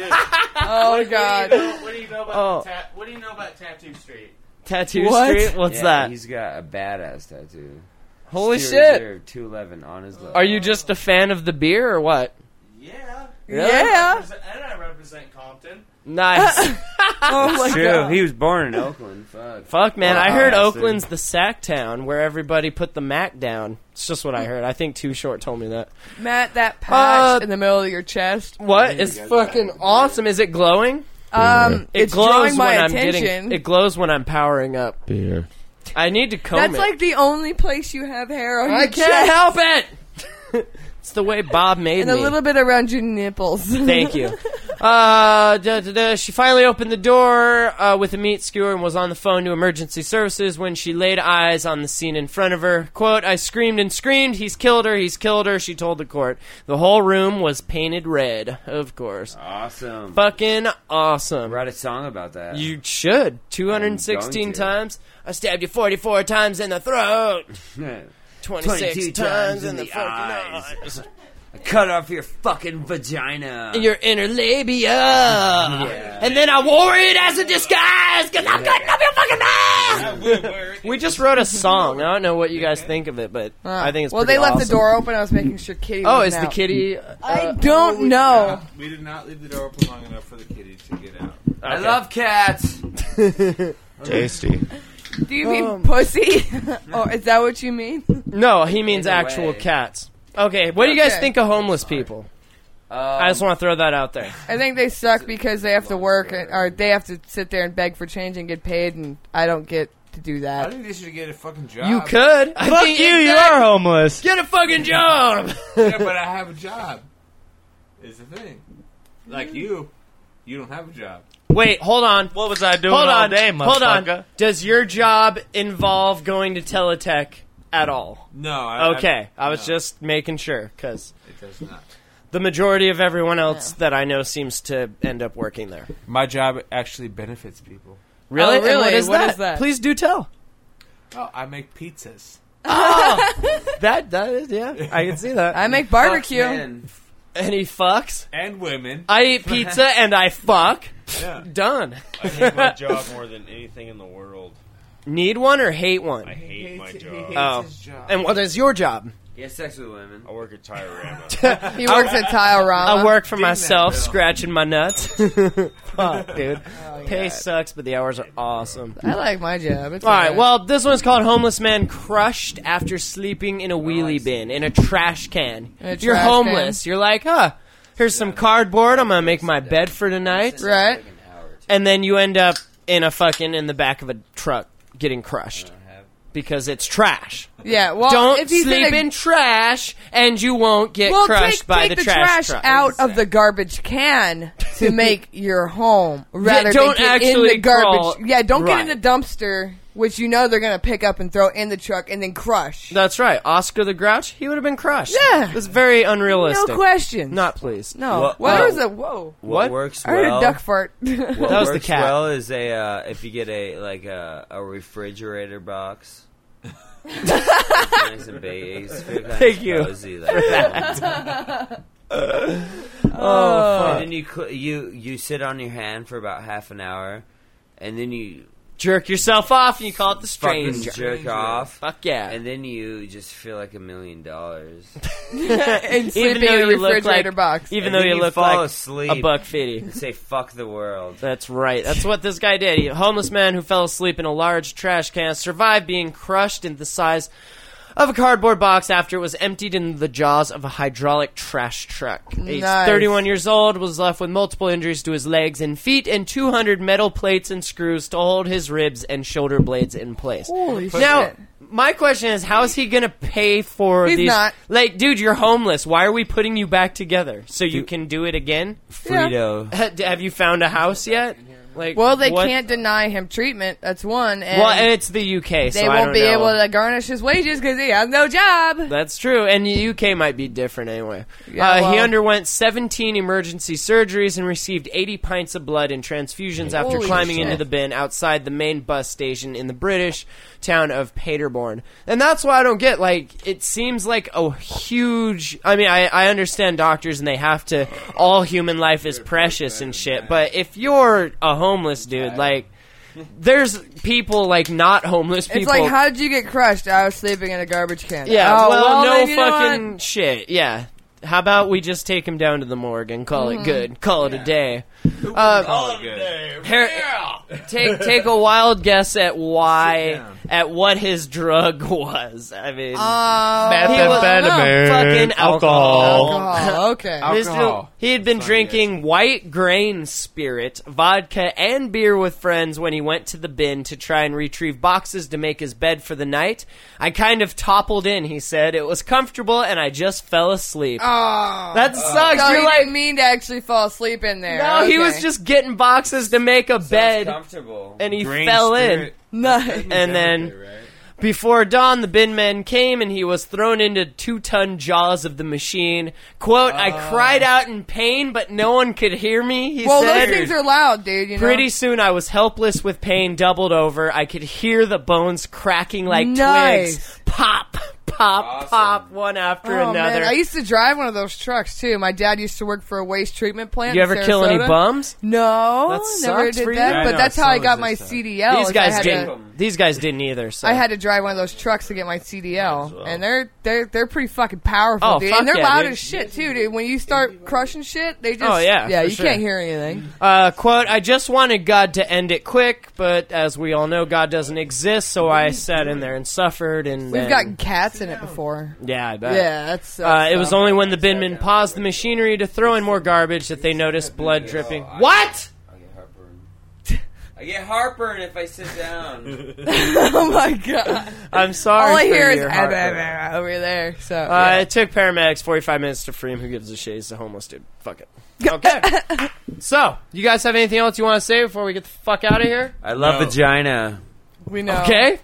Oh god. What do you know about Oh. ta- What do you know about Tattoo Street? Tattoo What? Street? What's Yeah, that? He's got a badass tattoo. Holy Still shit. reserved two eleven on his lip. Are you just a fan of the beer or what? Yeah. Yeah. And I represent Compton. Nice. Oh my True. god. He was born in Oakland. Fuck. Fuck, man. I Wow, heard bastard. Oakland's the sack town where everybody put the Mac down. It's just what I heard. I think Too Short told me that. Matt, that patch Uh, in the middle of your chest. What? It's fucking awesome. Is it glowing? Um, It it's glows drawing my when I'm attention. getting. It glows when I'm powering up. Beer. I need to comb That's it. like the only place you have hair on I your can't chest. help it. It's the way Bob made And me. a little bit around your nipples. Thank you. Uh, da, da, da. She finally opened the door uh, with a meat skewer and was on the phone to emergency services when she laid eyes on the scene in front of her. Quote, I screamed and screamed, he's killed her, he's killed her, she told the court. The whole room was painted red, of course. Awesome. Fucking awesome. Write a song about that. You should. two hundred sixteen I'm going to. times. I stabbed you forty-four times in the throat. twenty-six times in the fucking eyes. I cut off your fucking vagina. Your inner labia. Yeah. And then I wore it as a disguise because I'm cutting up your fucking ass. We just wrote a song. I don't know what you guys think of it, but Uh, I think it's well, pretty they left awesome. the door open. I was making sure Kitty Oh, was is the out. kitty... Uh, I don't know. We did not leave the door open long enough for the kitty to get out. I love cats. Tasty. Do you mean Um, pussy? Or is that what you mean? No, he means Either actual way. cats. Okay, what do you guys Okay. think of homeless people? Um, I just want to throw that out there. I think they suck because they have to work and, or they have to sit there and beg for change and get paid, and I don't get to do I that. think they should get a fucking job. You could. I Fuck think you, you exact- are homeless. Get a fucking job. Yeah, but I have a job. Is the thing. Like you, you don't have a job. Wait, hold on. What was I doing Hold all on. day, Hold on. motherfucker? Does your job involve going to Teletech at all? No. I, Okay, I, I was no, just making sure because It does not. the majority of everyone else that I know seems to end up working there. My job actually benefits people. Really? Oh, And really? what is What that? is that? Please do tell. Oh, I make pizzas. That that is yeah. I can see that. I make barbecue. Fuck, man. And he fucks. And women. I eat pizza and I fuck. Yeah. Done. I hate my job more than anything in the world. Need one or hate I one? hate my job. Oh. his job. And what is your job? He has sex with women. I work at Tyrama. He works at Tile-Rama. I work for Ding that myself, bell. scratching my nuts. Fuck, dude. Pay sucks, but the hours are awesome. I like my job. It's All right, alright. well, this one's called Homeless Man Crushed After Sleeping in a Wheelie Bin, in a trash can. In a You're trash homeless. You're like, huh, here's some cardboard. I'm going to make my bed for tonight. Right. Like an hour or two. And then you end up in a fucking, in the back of a truck getting crushed. Because it's trash. Yeah. Well, Don't if he's sleep in, a, in trash, and you won't get well, crushed take, by take the, the trash, trash truck. out of the garbage can to make your home rather don't than get in actually the garbage. crawl- Yeah, don't Right. get in the dumpster, which you know they're gonna pick up and throw in the truck and then crush. That's right. Oscar the Grouch, he would have been crushed. Yeah. It was very unrealistic. No question. Not pleased. No. What- Well, uh, there was a whoa. What, What? works I heard well? a duck fart. What That was the works cat. well is a uh, if you get a like a, a refrigerator box. Nice and big. It's feel kinda Thank you cozy, like, Oh, and then you cl- you you sit on your hand for about half an hour, and then you jerk yourself off and you call it the fucking stranger. jerk off, Fuck yeah. and then you just feel like a million dollars. and sleeping Even in though a you look refrigerator like, box. even And though then you you look fall like asleep. a buck fifty. And say fuck the world. That's right. That's what this guy did. He, a homeless man who fell asleep in a large trash can survived being crushed into the size of a cardboard box after it was emptied in the jaws of a hydraulic trash truck. Aged Nice. thirty-one years old, was left with multiple injuries to his legs and feet and two hundred metal plates and screws to hold his ribs and shoulder blades in place. Holy Now, shit. my question is, how is he going to pay for He's these? not. Like, dude, you're homeless. Why are we putting you back together? So you can do it again? Frito. Have you found a house yet? Like, Well, they what- can't deny him treatment. That's one. And Well, and it's the U K, so they I won't don't be know. able to garnish his wages because he has no job. That's true, and the U K might be different anyway. Yeah, uh, He well- underwent seventeen emergency surgeries and received eighty pints of blood and transfusions after Holy climbing shit. into the bin outside the main bus station in the British town of Paderborn. And that's why I don't get, like, it seems like a huge... I mean, I, I understand doctors and they have to... All human life is precious and shit, but if you're a homeless dude, like... There's people, like, not homeless people... It's like, how did you get crushed? I was sleeping in a garbage can. Yeah, Oh, well, no then you know fucking what? shit. Yeah. How about we just take him down to the morgue and call Mm-hmm. it good? Call it a day. Uh, Oh, good. Har- take take a wild guess at Sit why down. at what his drug was. I mean, Uh, Methamphetamine, fucking alcohol. alcohol. Okay. Alcohol. He had been Fun drinking white grain spirit, vodka, and beer with friends when he went to the bin to try and retrieve boxes to make his bed for the night. I kind of toppled in, he said. It was comfortable, and I just fell asleep. Oh. That sucks. So You're he like, didn't mean to actually fall asleep in there. no, he Okay. was just getting boxes to make a bed, comfortable. and he Grain fell spirit. Nice. in. And then... Okay, right? Before dawn, the bin men came and he was thrown into two-ton jaws of the machine. Quote, I cried out in pain, but no one could hear me, he Well, said. those things are loud, dude. You know? Pretty soon I was helpless with pain, doubled over. I could hear the bones cracking like Nice. twigs. Pop, pop, Awesome. pop, one after Oh, another. man. I used to drive one of those trucks, too. My dad used to work for a waste treatment plant. you in ever kill any Sarasota. bums? No, That never sucks did for you. that. Yeah, I but know, that's how some I of got this my stuff. C D L. These is I guys had didn't. to- These guys didn't either. So I had to drive one of those trucks to get my C D L, well. and they're they're they're pretty fucking powerful, Oh, dude. fuck And they're yeah, loud dude. as shit too, dude. When you start crushing shit, they just Oh, yeah, yeah, for you sure. can't hear anything. Uh, quote, I just wanted God to end it quick, but as we all know, God doesn't exist, so I sat in there and suffered. And We've then- gotten cats in it before. yeah, I bet. Yeah, that's. Uh, it was only when the binman paused the machinery to throw in more garbage that they noticed blood dripping. What? I get heartburn. I get heartburn if I sit down. oh my god! I'm sorry. All I for hear is your ah, heartburn. bah, bah, over there. So Uh, yeah. It took paramedics forty-five minutes to free him. Who gives a shit? He's a homeless dude. Fuck it. Okay. So, you guys have anything else you want to say before we get the fuck out of here? I love No. vagina we know. Okay.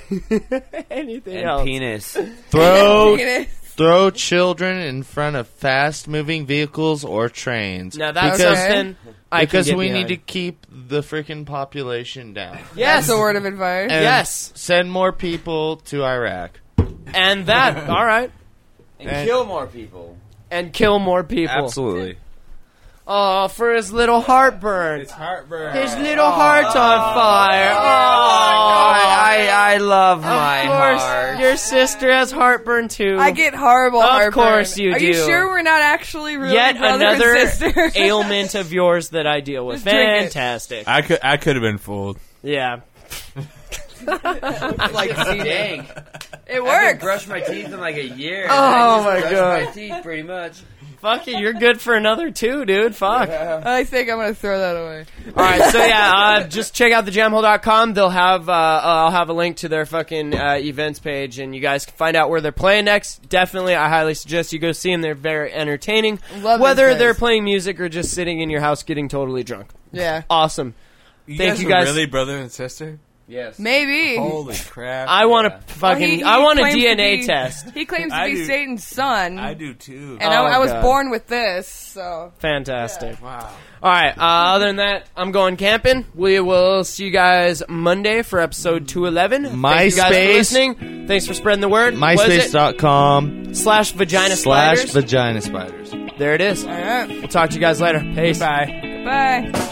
anything and else? penis. Throw Penis. throw children in front of fast-moving vehicles or trains. Now that's Because- something I can because get we behind. need to keep the freaking population down. Yes. That's a word of advice. And Yes. send more people to Iraq. And that. All right. And, And- kill more people. And kill more people. Absolutely. Oh, for his little heartburn. It's heartburn. His little heart's on fire. Oh, I, I, I love of my course, heart. your sister has heartburn too. I get horrible Of heartburn. course you Are you do. sure we're not actually really Yet brother another and sister? ailment of yours that I deal with. Just drink it. Fantastic. I could I could have been fooled. Yeah. like dang. It I works. haven't brushed my teeth in like a year. Oh, I just my brushed God. my teeth pretty much. Fuck it, you're good for another two, dude. Fuck. I think I'm gonna throw that away. All right, so yeah, uh, just check out the jam hole dot com. They'll have uh, uh, I'll have a link to their fucking uh, events page, and you guys can find out where they're playing next. Definitely, I highly suggest you go see them. They're very entertaining, Love whether those guys. they're playing music or just sitting in your house getting totally drunk. Yeah, Awesome. You Thank guys you are guys. really brother and sister? Yes. maybe. Holy crap. I want to Yeah. fucking Well, he- he I want a claims D N A to be- test. He claims to I be do. Satan's son, I do too. and Oh, I, I was God. born with this. So Fantastic. Wow. All right. Uh, other than that, I'm going camping. We will see you guys Monday for episode two eleven. Thank you guys for MySpace. listening. Thanks for spreading the word. What is MySpace it? dot com slash vagina slash spiders. vagina spiders. There it is. all right, We'll talk to you guys later. Peace. Bye. bye.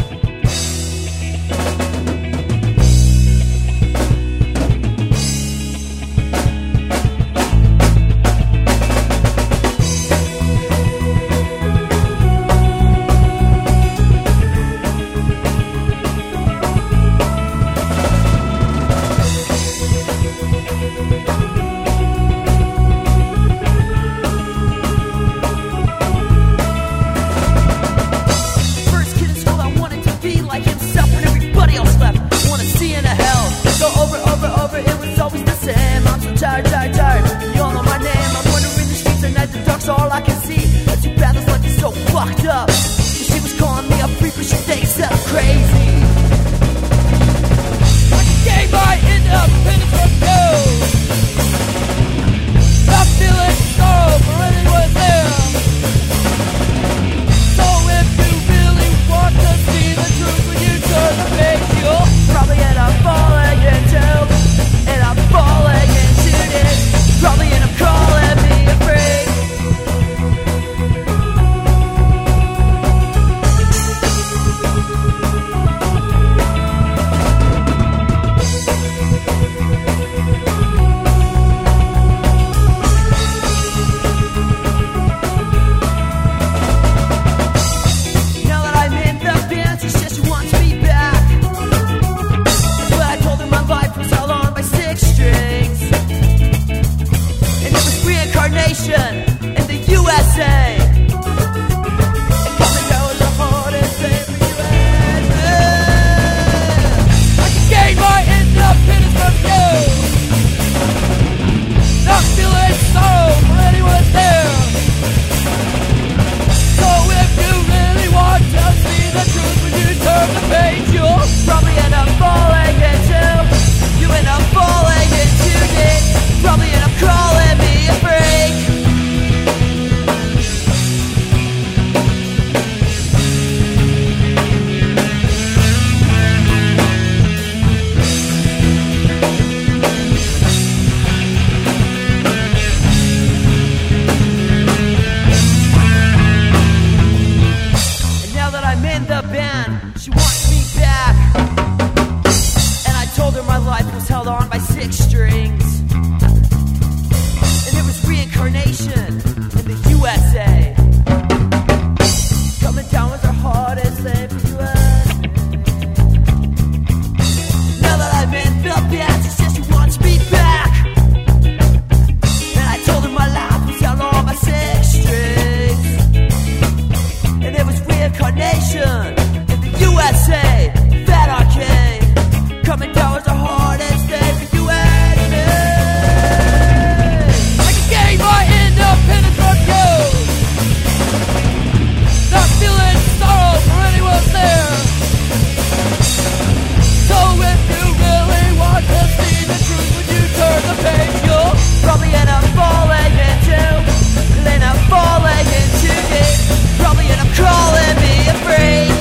First kid in school, I wanted man, she wants me back. And I told her my life was held on by six strings. And it was reincarnation in the U S A. Coming down with her heart and saying for U S A. Now that I'm in the band, she says she wants me back. And I told her my life was held on by six strings. And it was reincarnation in the U S A. That arcade. Coming down with her heart and saying for U S A. I can gain my independence from you. Not feeling sorrow for anyone's there. So if you really want to see the truth when you turn the page, you'll probably end up falling into, you'll end up falling into deep. Probably end up calling me a freak.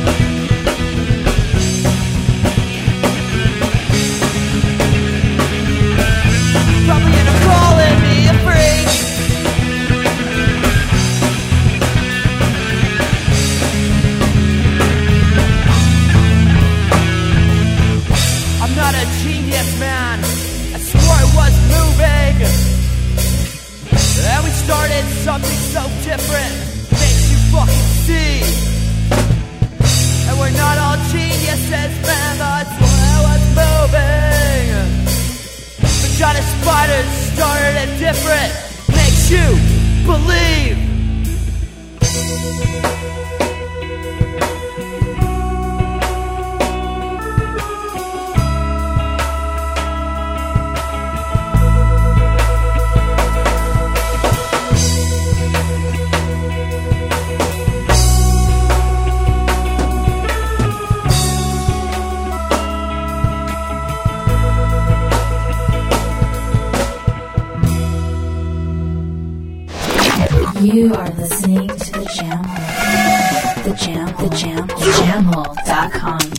Probably end up calling me a freak. I'm not a genius, man. I swore I was moving. And we started something so different. Makes you fucking see. And we're not all geniuses, man. But I swore I was moving. Vagina spiders started it different. Makes you believe. You are listening to the Jam Hole. The Jam, the Jam, jamhole dot com.